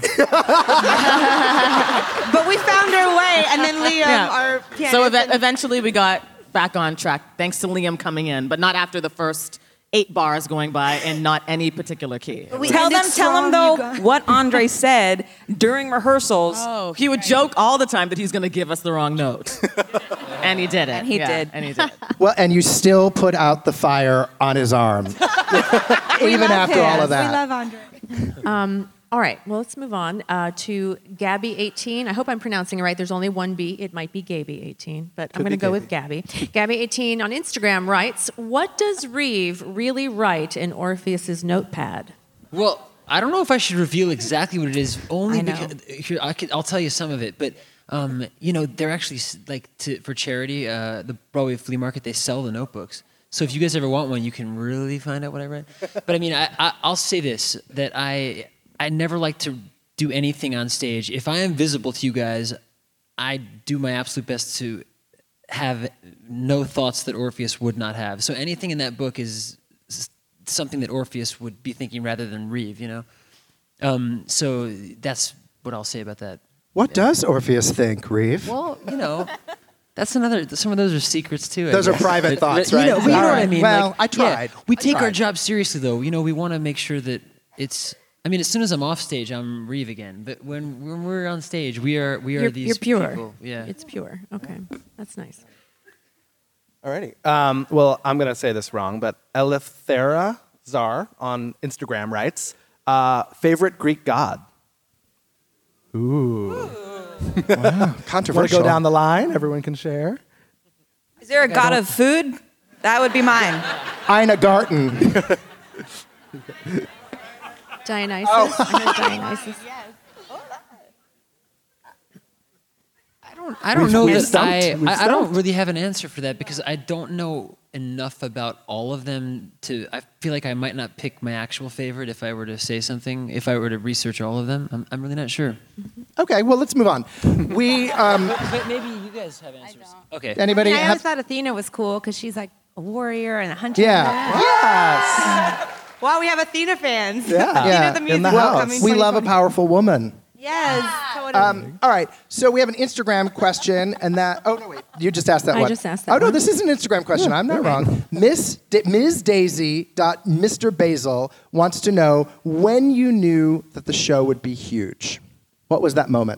But we found our way, and then Liam, Yeah. our pianist. So ev- eventually we got back on track, thanks to Liam coming in, but not after the first eight bars going by in not any particular key. We tell ended them, tell strong, them though you guys. what Andre said during rehearsals. Oh, he would joke all the time that he's going to give us the wrong note. And he did it. And he Yeah, did. And he did. Well, and you still put out the fire on his arm, We even love after all him. of that. We love Andre. Um, all right, well, let's move on uh, to Gabby eighteen. I hope I'm pronouncing it right. There's only one B. It might be Gaby eighteen, but I'm Could going to be go with Gabby. Gabby eighteen on Instagram writes, what does Reeve really write in Orpheus's notepad? Well, I don't know if I should reveal exactly what it is. Only I know. because here I could, I'll tell you some of it, but um, you know, they're actually s- like to, for charity. Uh, the Broadway Flea Market, they sell the notebooks. So if you guys ever want one, you can really find out what I read. But I mean, I, I, I'll say this: that I I never like to do anything on stage. If I am visible to you guys, I do my absolute best to have no thoughts that Orpheus would not have. So anything in that book is s- something that Orpheus would be thinking rather than Reeve, you know? Um, so that's what I'll say about that. What does Orpheus think, Reeve? Well, you know, that's another, some of those are secrets too. I Those are guess. private But- thoughts, but, you know, right? but you know All what I right. mean? Well, Like, I yeah, tried. we I take our tried. job seriously though. You know, we want to make sure that it's, I mean, as soon as I'm off stage, I'm Reeve again. But when, when we're on stage, we are, we are You're, these you're pure. people. Yeah. It's pure. Okay, that's nice. Alrighty. Um, well, I'm going to say this wrong, but Elefthera Zar on Instagram writes, uh, favorite Greek god? Ooh. Wow, controversial. Want to go down the line? Everyone can share. Is there a god of food? That would be mine. Ina Garten. Dionysus. Oh. I know Dionysus. I don't, I don't We've- know we've that stumped. I, We've I, I don't stumped. really have an answer for that because I don't know enough about all of them to, I feel like I might not pick my actual favorite if I were to say something, if I were to research all of them. I'm, I'm really not sure. Okay, well, let's move on. We, um, But maybe you guys have answers. Okay. anybody I have... always thought Athena was cool because she's like a warrior and a hunter. Yeah. Yes. Wow, we have Athena fans. Yeah. Athena Yeah. the In musical the house. coming We love a twenty twenty. powerful woman. Yes. totally. Um, all right, so we have an Instagram question, and that. Oh no, wait, you just asked that I one. just asked that Oh no, one. this is an Instagram question. I'm not wrong. Miss Da- Miz Daisy dot Mister Basil wants to know when you knew that the show would be huge. What was that moment?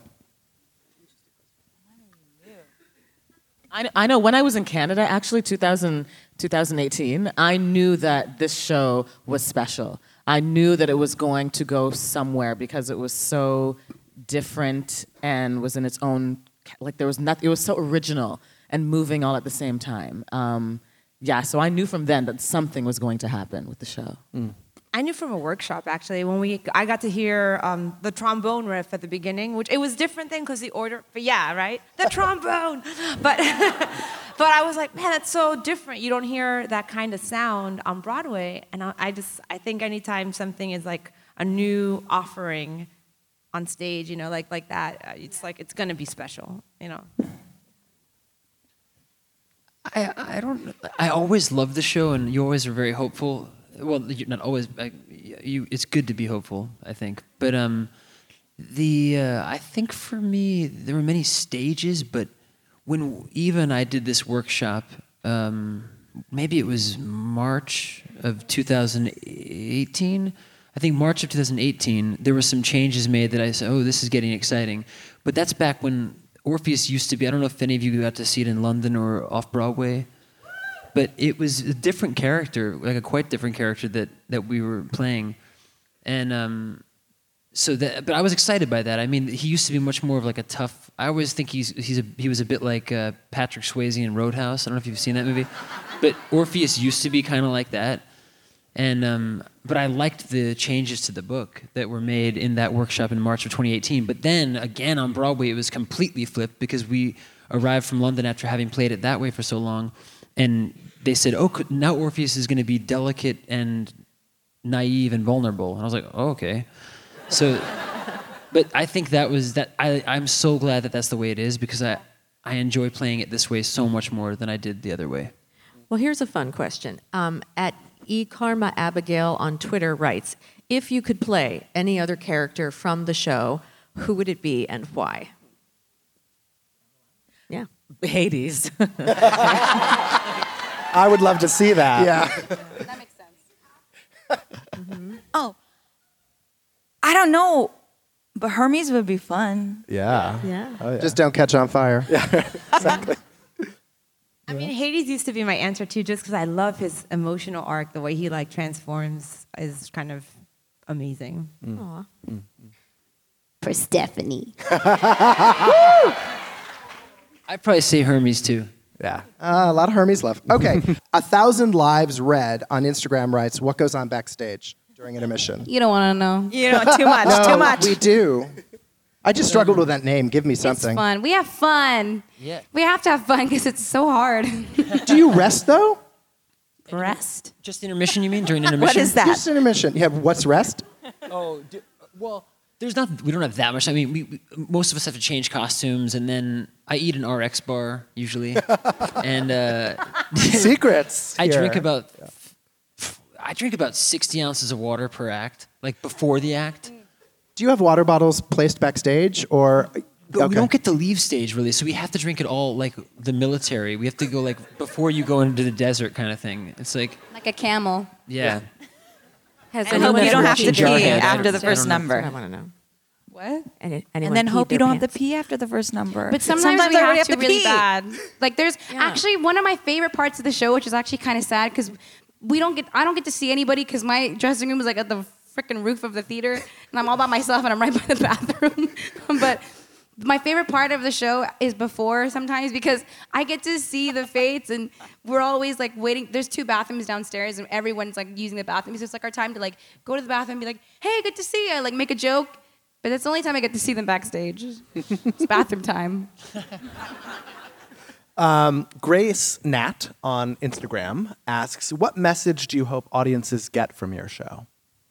I, I know when I was in Canada, actually two thousand, twenty eighteen, I knew that this show was special. I knew that it was going to go somewhere because it was so different and was in its own, like there was nothing, it was so original and moving all at the same time. Um, yeah, so I knew from then that something was going to happen with the show. I knew from a workshop actually when we I got to hear um, the trombone riff at the beginning, which it was different thing because the order. But yeah, right, the trombone. But but I was like, man, that's so different. You don't hear that kind of sound on Broadway, and I, I just I think anytime something is like a new offering on stage, you know, like like that, uh, it's like it's gonna be special, you know. I I don't. I always loved the show, and you always were very hopeful. Well, you're not always. I, you. It's good to be hopeful, I think. But um, the uh, I think for me there were many stages. But when Eva and I did this workshop, um, maybe it was March of two thousand eighteen. I think March of two thousand eighteen. There were some changes made that I said, "Oh, this is getting exciting." But that's back when Orpheus used to be, I don't know if any of you got to see it in London or off-Broadway, but it was a different character, like a quite different character that, that we were playing. And um, so that, but I was excited by that. I mean, he used to be much more of like a tough, I always think he's, he's a, he was a bit like uh, Patrick Swayze in Roadhouse. I don't know if you've seen that movie, but Orpheus used to be kind of like that. And um, but I liked the changes to the book that were made in that workshop in March of twenty eighteen. But then again on Broadway, it was completely flipped because we arrived from London after having played it that way for so long, and they said, "Oh, could, now Orpheus is going to be delicate and naive and vulnerable." And I was like, "Oh, okay." So, but I think that was that. I I'm so glad that that's the way it is because I I enjoy playing it this way so much more than I did the other way. Well, here's a fun question. Um, at E. Karma Abigail on Twitter writes, if you could play any other character from the show, who would it be and why? Yeah. Hades. I would love to see that. Yeah. That makes sense. mm-hmm. Oh, I don't know, but Hermes would be fun. Yeah. Yeah. Oh, yeah. Just don't catch on fire. Yeah, exactly. I mean, Hades used to be my answer too, just because I love his emotional arc. The way he like transforms is kind of amazing. Mm. Aw. Mm. For Stephanie. I'd probably say Hermes too. Yeah. Uh, a lot of Hermes love. Okay. A Thousand Lives Read on Instagram writes, what goes on backstage during intermission? You don't want to know. You know, too much, no, too much. We do. I just struggled with that name. Give me something. It's fun. We have fun. Yeah. We have to have fun because it's so hard. Do you rest though? Rest? Just intermission, you mean? During intermission? What is that? Just intermission. You have what's rest? Oh, do, well, there's not. We don't have that much. I mean, we, we most of us have to change costumes, and then I eat an R X bar usually, and uh, Secrets. I here. drink about. I drink about sixty ounces of water per act, like before the act. Do you have water bottles placed backstage or? But okay. we don't get to leave stage really, so we have to drink it all like the military. We have to go like before you go into the desert kind of thing. It's like Like a camel. yeah. Has And hope you don't have to pee Jarhead. after the I don't first know. number. I want to know. What? And, And then hope you don't have to pee after the first number. But sometimes, we I have already to really pee. bad. Like there's actually one of my favorite parts of the show, which is actually kind of sad because we don't get. I don't get to see anybody because my dressing room is like at the freaking roof of the theater, and I'm all by myself, and I'm right by the bathroom. But my favorite part of the show is before sometimes because I get to see the fates, and we're always like waiting. There's two bathrooms downstairs, and everyone's like using the bathroom. So it's like our time to like go to the bathroom and be like, "Hey, good to see you," like make a joke. But that's the only time I get to see them backstage. It's bathroom time. Um, Grace Nat on Instagram asks, what message do you hope audiences get from your show?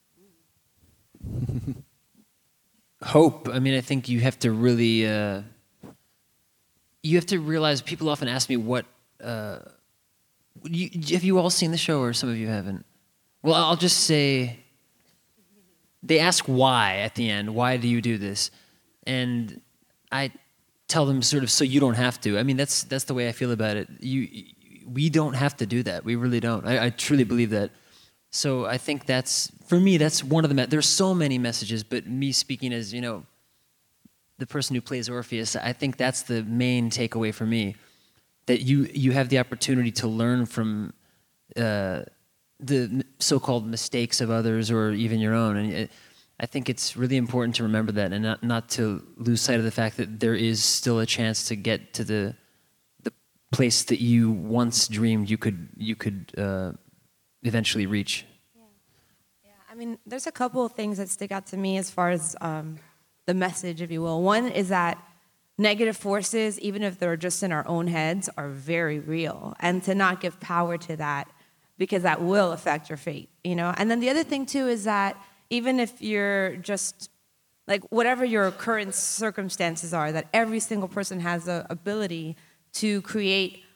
Hope. I mean, I think you have to really, uh, you have to realize. People often ask me, "What uh, you, have you all seen the show, or some of you haven't?" Well, I'll just say. They ask why at the end. Why do you do this? And I tell them sort of so you don't have to. I mean, that's that's the way I feel about it. You, we don't have to do that. We really don't. I, I truly believe that. So I think that's, for me, that's one of the, me- there's so many messages, but me speaking as, you know, the person who plays Orpheus, I think that's the main takeaway for me, that you, you have the opportunity to learn from uh, the so-called mistakes of others or even your own. And it, I think it's really important to remember that and not, not to lose sight of the fact that there is still a chance to get to the the place that you once dreamed you could you could uh, eventually reach. I mean, there's a couple of things that stick out to me as far as um, the message, if you will. One is that negative forces, even if they're just in our own heads, are very real, and to not give power to that because that will affect your fate, you know? And then the other thing, too, is that even if you're just, like, whatever your current circumstances are, that every single person has the ability to create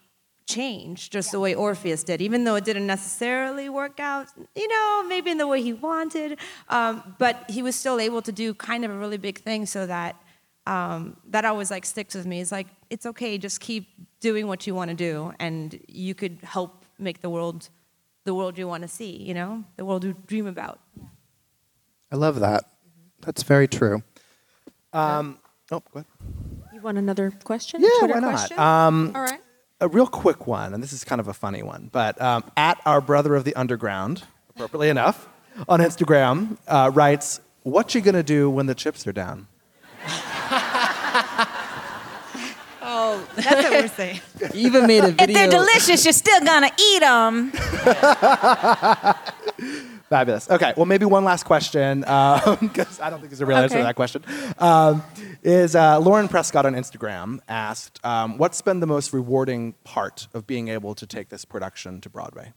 change just the way Orpheus did, even though it didn't necessarily work out, you know, maybe in the way he wanted, um, but he was still able to do kind of a really big thing. So that um, that always like sticks with me. It's like, it's okay, just keep doing what you want to do, and you could help make the world the world you want to see, you know, the world you dream about. I love that. That's very true. Um, oh, go ahead. You want another question? Yeah, Twitter why not? question? Um, All right. A real quick one, and this is kind of a funny one, but um, at our brother of the underground, appropriately enough, on Instagram, uh, writes, "What you gonna do when the chips are down?" Oh, that's what we're saying. Eva made a If video. they're delicious, you're still gonna eat them. Fabulous. Okay, well, maybe one last question, because I don't think there's a real answer to Okay. that question. Um, is uh, Lauren Prescott on Instagram asked, um, what's been the most rewarding part of being able to take this production to Broadway?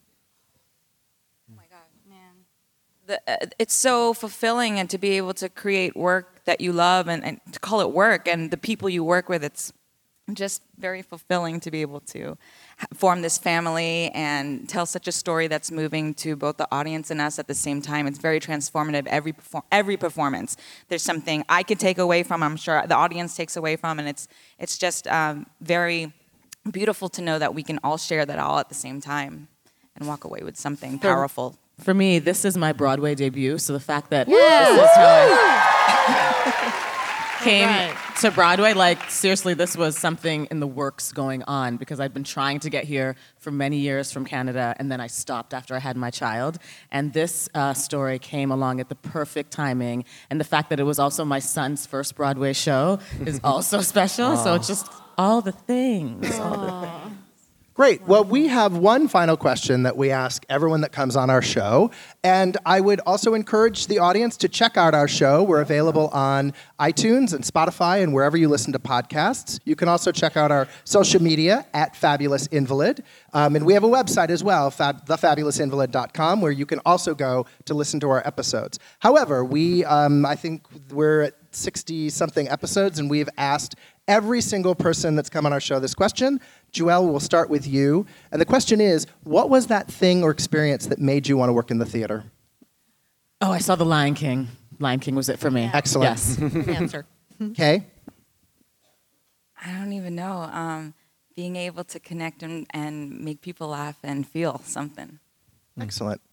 The, uh, it's so fulfilling, and to be able to create work that you love and, and to call it work, and the people you work with, it's just very fulfilling to be able to ha- form this family and tell such a story that's moving to both the audience and us at the same time. It's very transformative. Every perform- every performance, there's something I could take away from. I'm sure the audience takes away from, and it's it's just um, very beautiful to know that we can all share that all at the same time and walk away with something For- powerful. For me, this is my Broadway debut, so the fact that Yeah. this is how I came Right. to Broadway, like seriously, this was something in the works going on, because I've been trying to get here for many years from Canada, and then I stopped after I had my child. And this uh, story came along at the perfect timing, and the fact that it was also my son's first Broadway show is also special. So it's just all the things. All the things. Great. Well, we have one final question that we ask everyone that comes on our show. And I would also encourage the audience to check out our show. We're available on iTunes and Spotify and wherever you listen to podcasts. You can also check out our social media at Fabulous Invalid. Um, and we have a website as well, fab- the fabulous invalid dot com, where you can also go to listen to our episodes. However, we, um, I think we're at sixty-something episodes, and we've asked every single person that's come on our show this question. Joelle, we'll start with you. And the question is, what was that thing or experience that made you want to work in the theater? Oh, I saw The Lion King. Lion King was it for me. Excellent. Yes. Answer. Okay. I don't even know. Um, being able to connect and, and make people laugh and feel something. Excellent.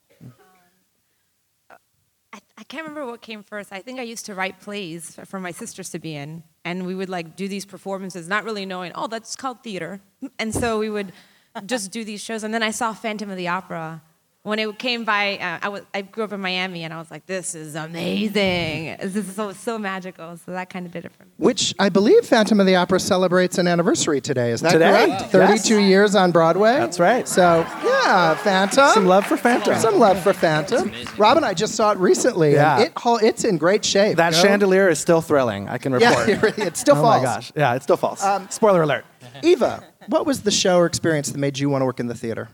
I, I can't remember what came first. I think I used to write plays for- for my sisters to be in, and we would like do these performances, not really knowing, oh, that's called theater. And so we would just do these shows. And then I saw Phantom of the Opera. When it came by, uh, I, was, I grew up in Miami, and I was like, this is amazing. This is so, so magical. So that kind of did it for me. Which I believe Phantom of the Opera celebrates an anniversary today. Is that Today? correct? Wow. thirty-two Yes. years on Broadway. That's right. So, yeah, Phantom. Some love for Phantom. Some love for Phantom. Robin, I just saw it recently. Yeah. And it, hol- it's in great shape. That Go. chandelier is still thrilling, I can report. Yeah, it still oh falls. my gosh. Yeah, it still falls. Um, Spoiler alert. Eva, what was the show or experience that made you want to work in the theater?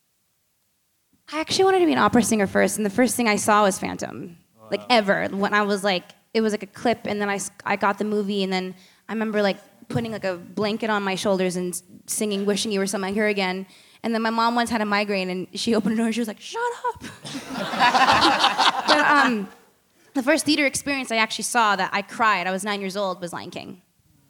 I actually wanted to be an opera singer first, and the first thing I saw was Phantom, like ever. When I was like, it was like a clip, and then I, s- I got the movie, and then I remember like putting like a blanket on my shoulders and s- singing "Wishing You Were Someone Here Again." And then my mom once had a migraine, and she opened the door and she was like, "Shut up!" But um, the first theater experience I actually saw that I cried, I was nine years old, was Lion King.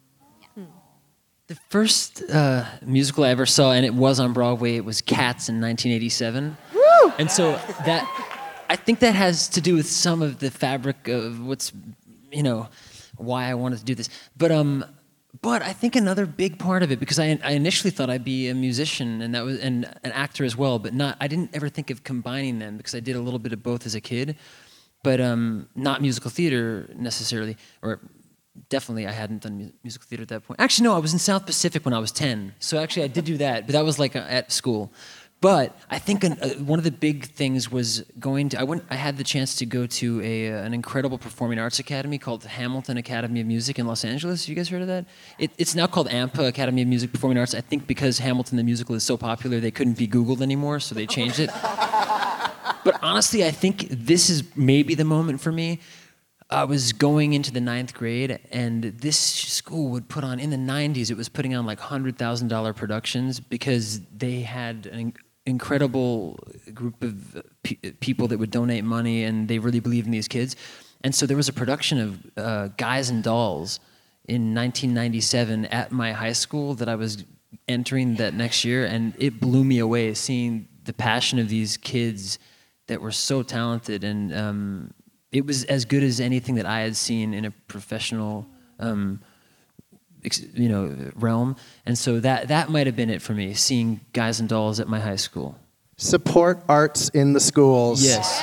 The first uh, musical I ever saw, and it was on Broadway, it was Cats in nineteen eighty-seven. Woo! And so that, I think that has to do with some of the fabric of what's, you know, why I wanted to do this. But um, but I think another big part of it, because I, I initially thought I'd be a musician and that was and an actor as well, but not. I didn't ever think of combining them because I did a little bit of both as a kid, but um, not musical theater necessarily, or. Definitely, I hadn't done mu- musical theater at that point. Actually, no, I was in South Pacific when I was ten. So actually, I did do that, but that was like uh, at school. But I think an, uh, one of the big things was going to. I went. I had the chance to go to a uh, an incredible performing arts academy called the Hamilton Academy of Music in Los Angeles. You guys heard of that? It, it's now called AMPA, Academy of Music Performing Arts. I think because Hamilton the musical is so popular, they couldn't be Googled anymore, so they changed it. But honestly, I think this is maybe the moment for me. I was going into the ninth grade, and this school would put on, in the nineties, it was putting on like one hundred thousand dollars productions because they had an in- incredible group of pe- people that would donate money, and they really believed in these kids. And so there was a production of uh, Guys and Dolls in nineteen ninety-seven at my high school that I was entering that next year, and it blew me away seeing the passion of these kids that were so talented, and um, it was as good as anything that I had seen in a professional, um, ex- you know, realm. And so that that might have been it for me, seeing Guys and Dolls at my high school. Support arts in the schools. Yes.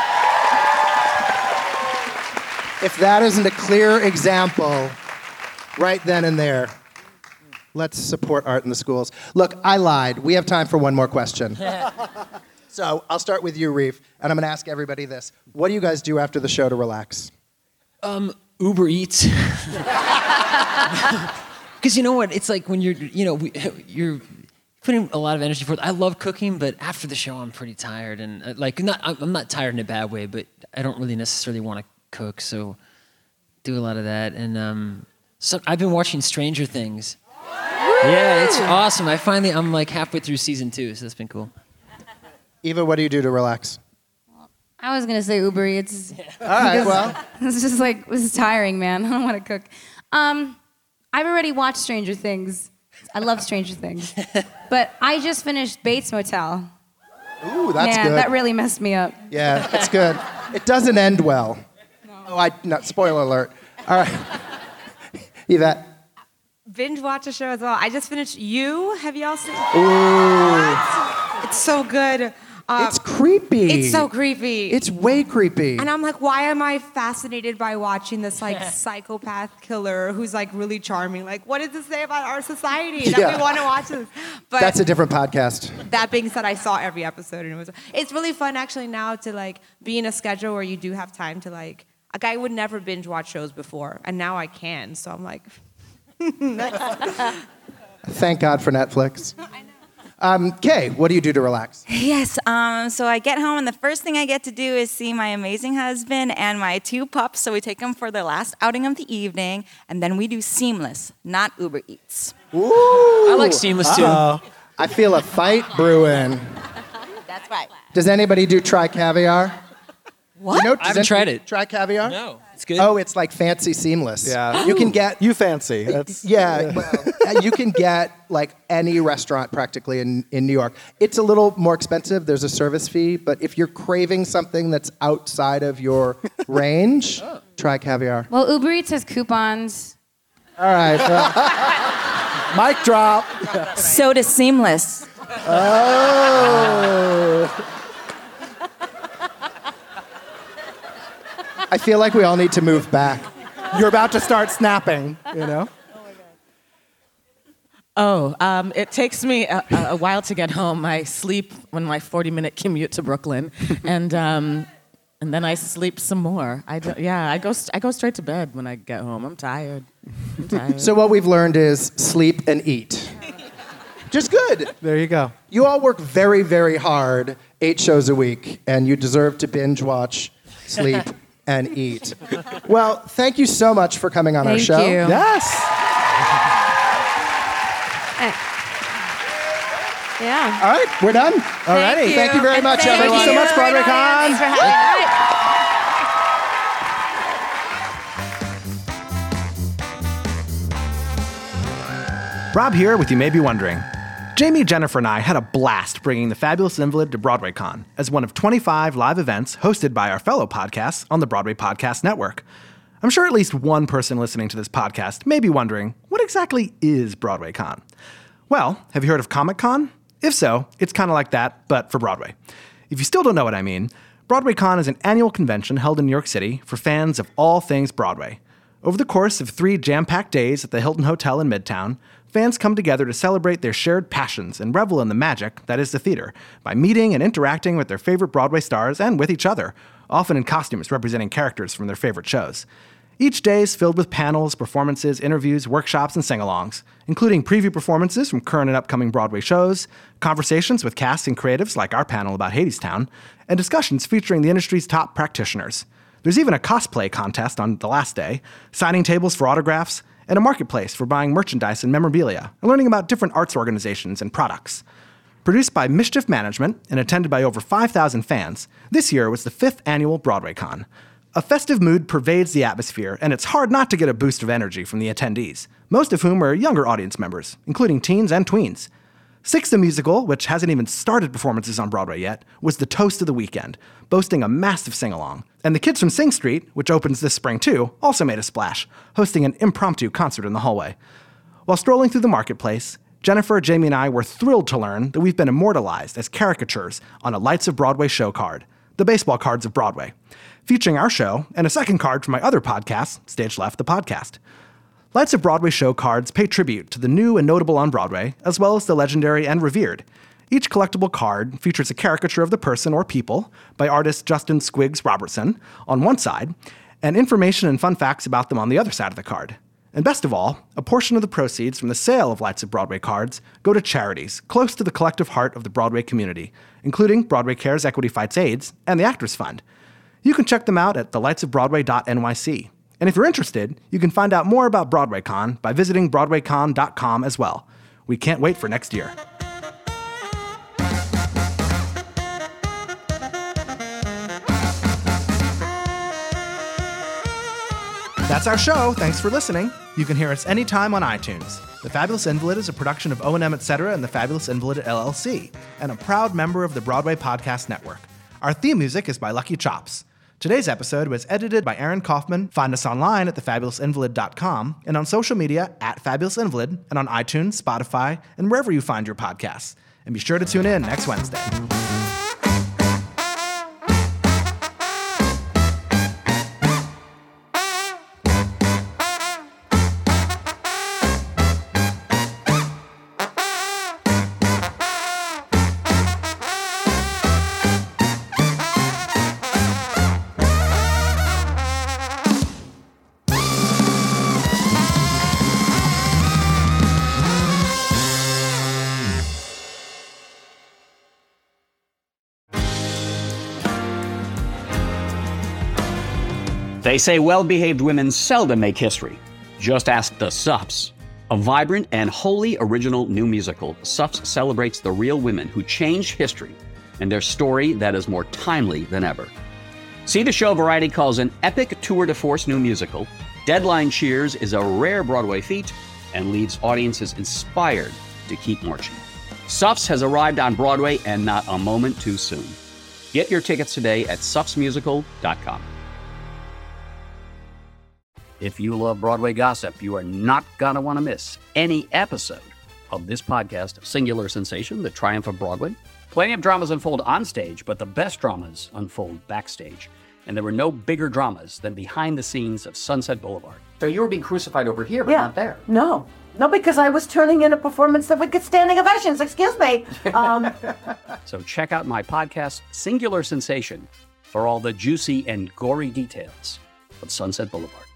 If that isn't a clear example, right then and there, let's support art in the schools. Look, I lied. We have time for one more question. So I'll start with you, Reef, and I'm going to ask everybody this. What do you guys do after the show to relax? Um, Uber Eats. Because you know what? It's like when you're, you know, we, you're putting a lot of energy forth. I love cooking, but after the show, I'm pretty tired. And uh, like, not, I'm not tired in a bad way, but I don't really necessarily want to cook, so do a lot of that. And um, so I've been watching Stranger Things. Yeah, it's awesome. I finally, I'm like halfway through season two, so that's been cool. Eva, what do you do to relax? I was gonna say Uber Eats. All right, well. It's just like, this is tiring, man. I don't want to cook. Um, I've already watched Stranger Things. I love Stranger Things. But I just finished Bates Motel. Ooh, that's Man, good. that really messed me up. Yeah, that's good. It doesn't end well. No. Oh, I, not, spoiler alert. All right. Yvette. Binge watch a show as well. I just finished You. Have y'all seen? Ooh. What? It's so good. Uh, It's creepy. It's so creepy. It's way creepy. And I'm like, why am I fascinated by watching this like psychopath killer who's like really charming? Like, what does this say about our society that Yeah. we want to watch this? But That's a different podcast. that being said, I saw every episode and it was. It's really fun actually now to like be in a schedule where you do have time to like. Like I would never binge watch shows before, and now I can. So I'm like. Thank God for Netflix. Um, Kay, what do you do to relax? Yes, um, so I get home and the first thing I get to do is see my amazing husband and my two pups. So we take them for their last outing of the evening, and then we do Seamless, not Uber Eats. Ooh. I like Seamless too. Uh-oh. I feel a fight brewing. That's right. Does anybody do Try Caviar? What? You know, I haven't tried it. Try Caviar? No. It's good. Oh, it's like fancy Seamless. Yeah. You can get... You fancy. That's, Yeah, well, you can get like any restaurant practically in, in New York. It's a little more expensive. There's a service fee, but if you're craving something that's outside of your range, oh. Try Caviar. Well, Uber Eats has coupons. All right. Well. Mic drop. So does Seamless. Oh. I feel like we all need to move back. You're about to start snapping, you know? Oh, um, it takes me a, a while to get home. I sleep on my forty-minute commute to Brooklyn, and um, and then I sleep some more. I do, yeah, I go st- I go straight to bed when I get home. I'm tired. I'm tired. So what we've learned is sleep and eat. Just good. There you go. You all work very, very hard, eight shows a week, and you deserve to binge watch, sleep, and eat. Well, thank you so much for coming on Thank our show. you. Yes. Yeah. All right, we're done. All righty. you. Thank you very And much, thank everyone. Thank you so much, Broadway Con. Thanks for having me. Rob here with You May Be Wondering. Jamie, Jennifer, and I had a blast bringing The Fabulous Invalid to Broadway Con as one of twenty-five live events hosted by our fellow podcasts on the Broadway Podcast Network. I'm sure at least one person listening to this podcast may be wondering, what exactly is Broadway Con? Well, have you heard of Comic Con? If so, it's kind of like that, but for Broadway. If you still don't know what I mean, Broadway Con is an annual convention held in New York City for fans of all things Broadway. Over the course of three jam-packed days at the Hilton Hotel in Midtown, fans come together to celebrate their shared passions and revel in the magic that is the theater by meeting and interacting with their favorite Broadway stars and with each other, often in costumes representing characters from their favorite shows. Each day is filled with panels, performances, interviews, workshops, and sing-alongs, including preview performances from current and upcoming Broadway shows, conversations with cast and creatives like our panel about Hadestown, and discussions featuring the industry's top practitioners. There's even a cosplay contest on the last day, signing tables for autographs, and a marketplace for buying merchandise and memorabilia, and learning about different arts organizations and products. Produced by Mischief Management and attended by over five thousand fans, this year was the fifth annual BroadwayCon. A festive mood pervades the atmosphere, and it's hard not to get a boost of energy from the attendees, most of whom are younger audience members, including teens and tweens. Six the Musical, which hasn't even started performances on Broadway yet, was the toast of the weekend, boasting a massive sing-along. And the Kids from Sing Street, which opens this spring too, also made a splash, hosting an impromptu concert in the hallway. While strolling through the marketplace, Jennifer, Jamie, and I were thrilled to learn that we've been immortalized as caricatures on a Lights of Broadway show card, the baseball cards of Broadway, featuring our show and a second card from my other podcast, Stage Left, the podcast. Lights of Broadway show cards pay tribute to the new and notable on Broadway, as well as the legendary and revered. Each collectible card features a caricature of the person or people by artist Justin Squiggs Robertson on one side, and information and fun facts about them on the other side of the card. And best of all, a portion of the proceeds from the sale of Lights of Broadway cards go to charities close to the collective heart of the Broadway community, including Broadway Cares Equity Fights AIDS and the Actors Fund. You can check them out at the lights of broadway dot n y c. And if you're interested, you can find out more about BroadwayCon by visiting broadway con dot com as well. We can't wait for next year. That's our show. Thanks for listening. You can hear us anytime on iTunes. The Fabulous Invalid is a production of O and M et cetera and the Fabulous Invalid L L C, and a proud member of the Broadway Podcast Network. Our theme music is by Lucky Chops. Today's episode was edited by Aaron Kaufman. Find us online at the fabulous invalid dot com and on social media at Fabulous Invalid and on iTunes, Spotify, and wherever you find your podcasts. And be sure to tune in next Wednesday. They say well-behaved women seldom make history. Just ask the Suffs. A vibrant and wholly original new musical, Suffs celebrates the real women who changed history and their story that is more timely than ever. See the show Variety calls an epic tour de force new musical. Deadline cheers is a rare Broadway feat and leaves audiences inspired to keep marching. Suffs has arrived on Broadway and not a moment too soon. Get your tickets today at suffs musical dot com. If you love Broadway gossip, you are not going to want to miss any episode of this podcast, Singular Sensation, The Triumph of Broadway. Plenty of dramas unfold on stage, but the best dramas unfold backstage. And there were no bigger dramas than behind the scenes of Sunset Boulevard. So you were being crucified over here, but yeah. not there. No. No, because I was turning in a performance that would get standing ovations. Excuse me. Um, so check out my podcast, Singular Sensation, for all the juicy and gory details of Sunset Boulevard.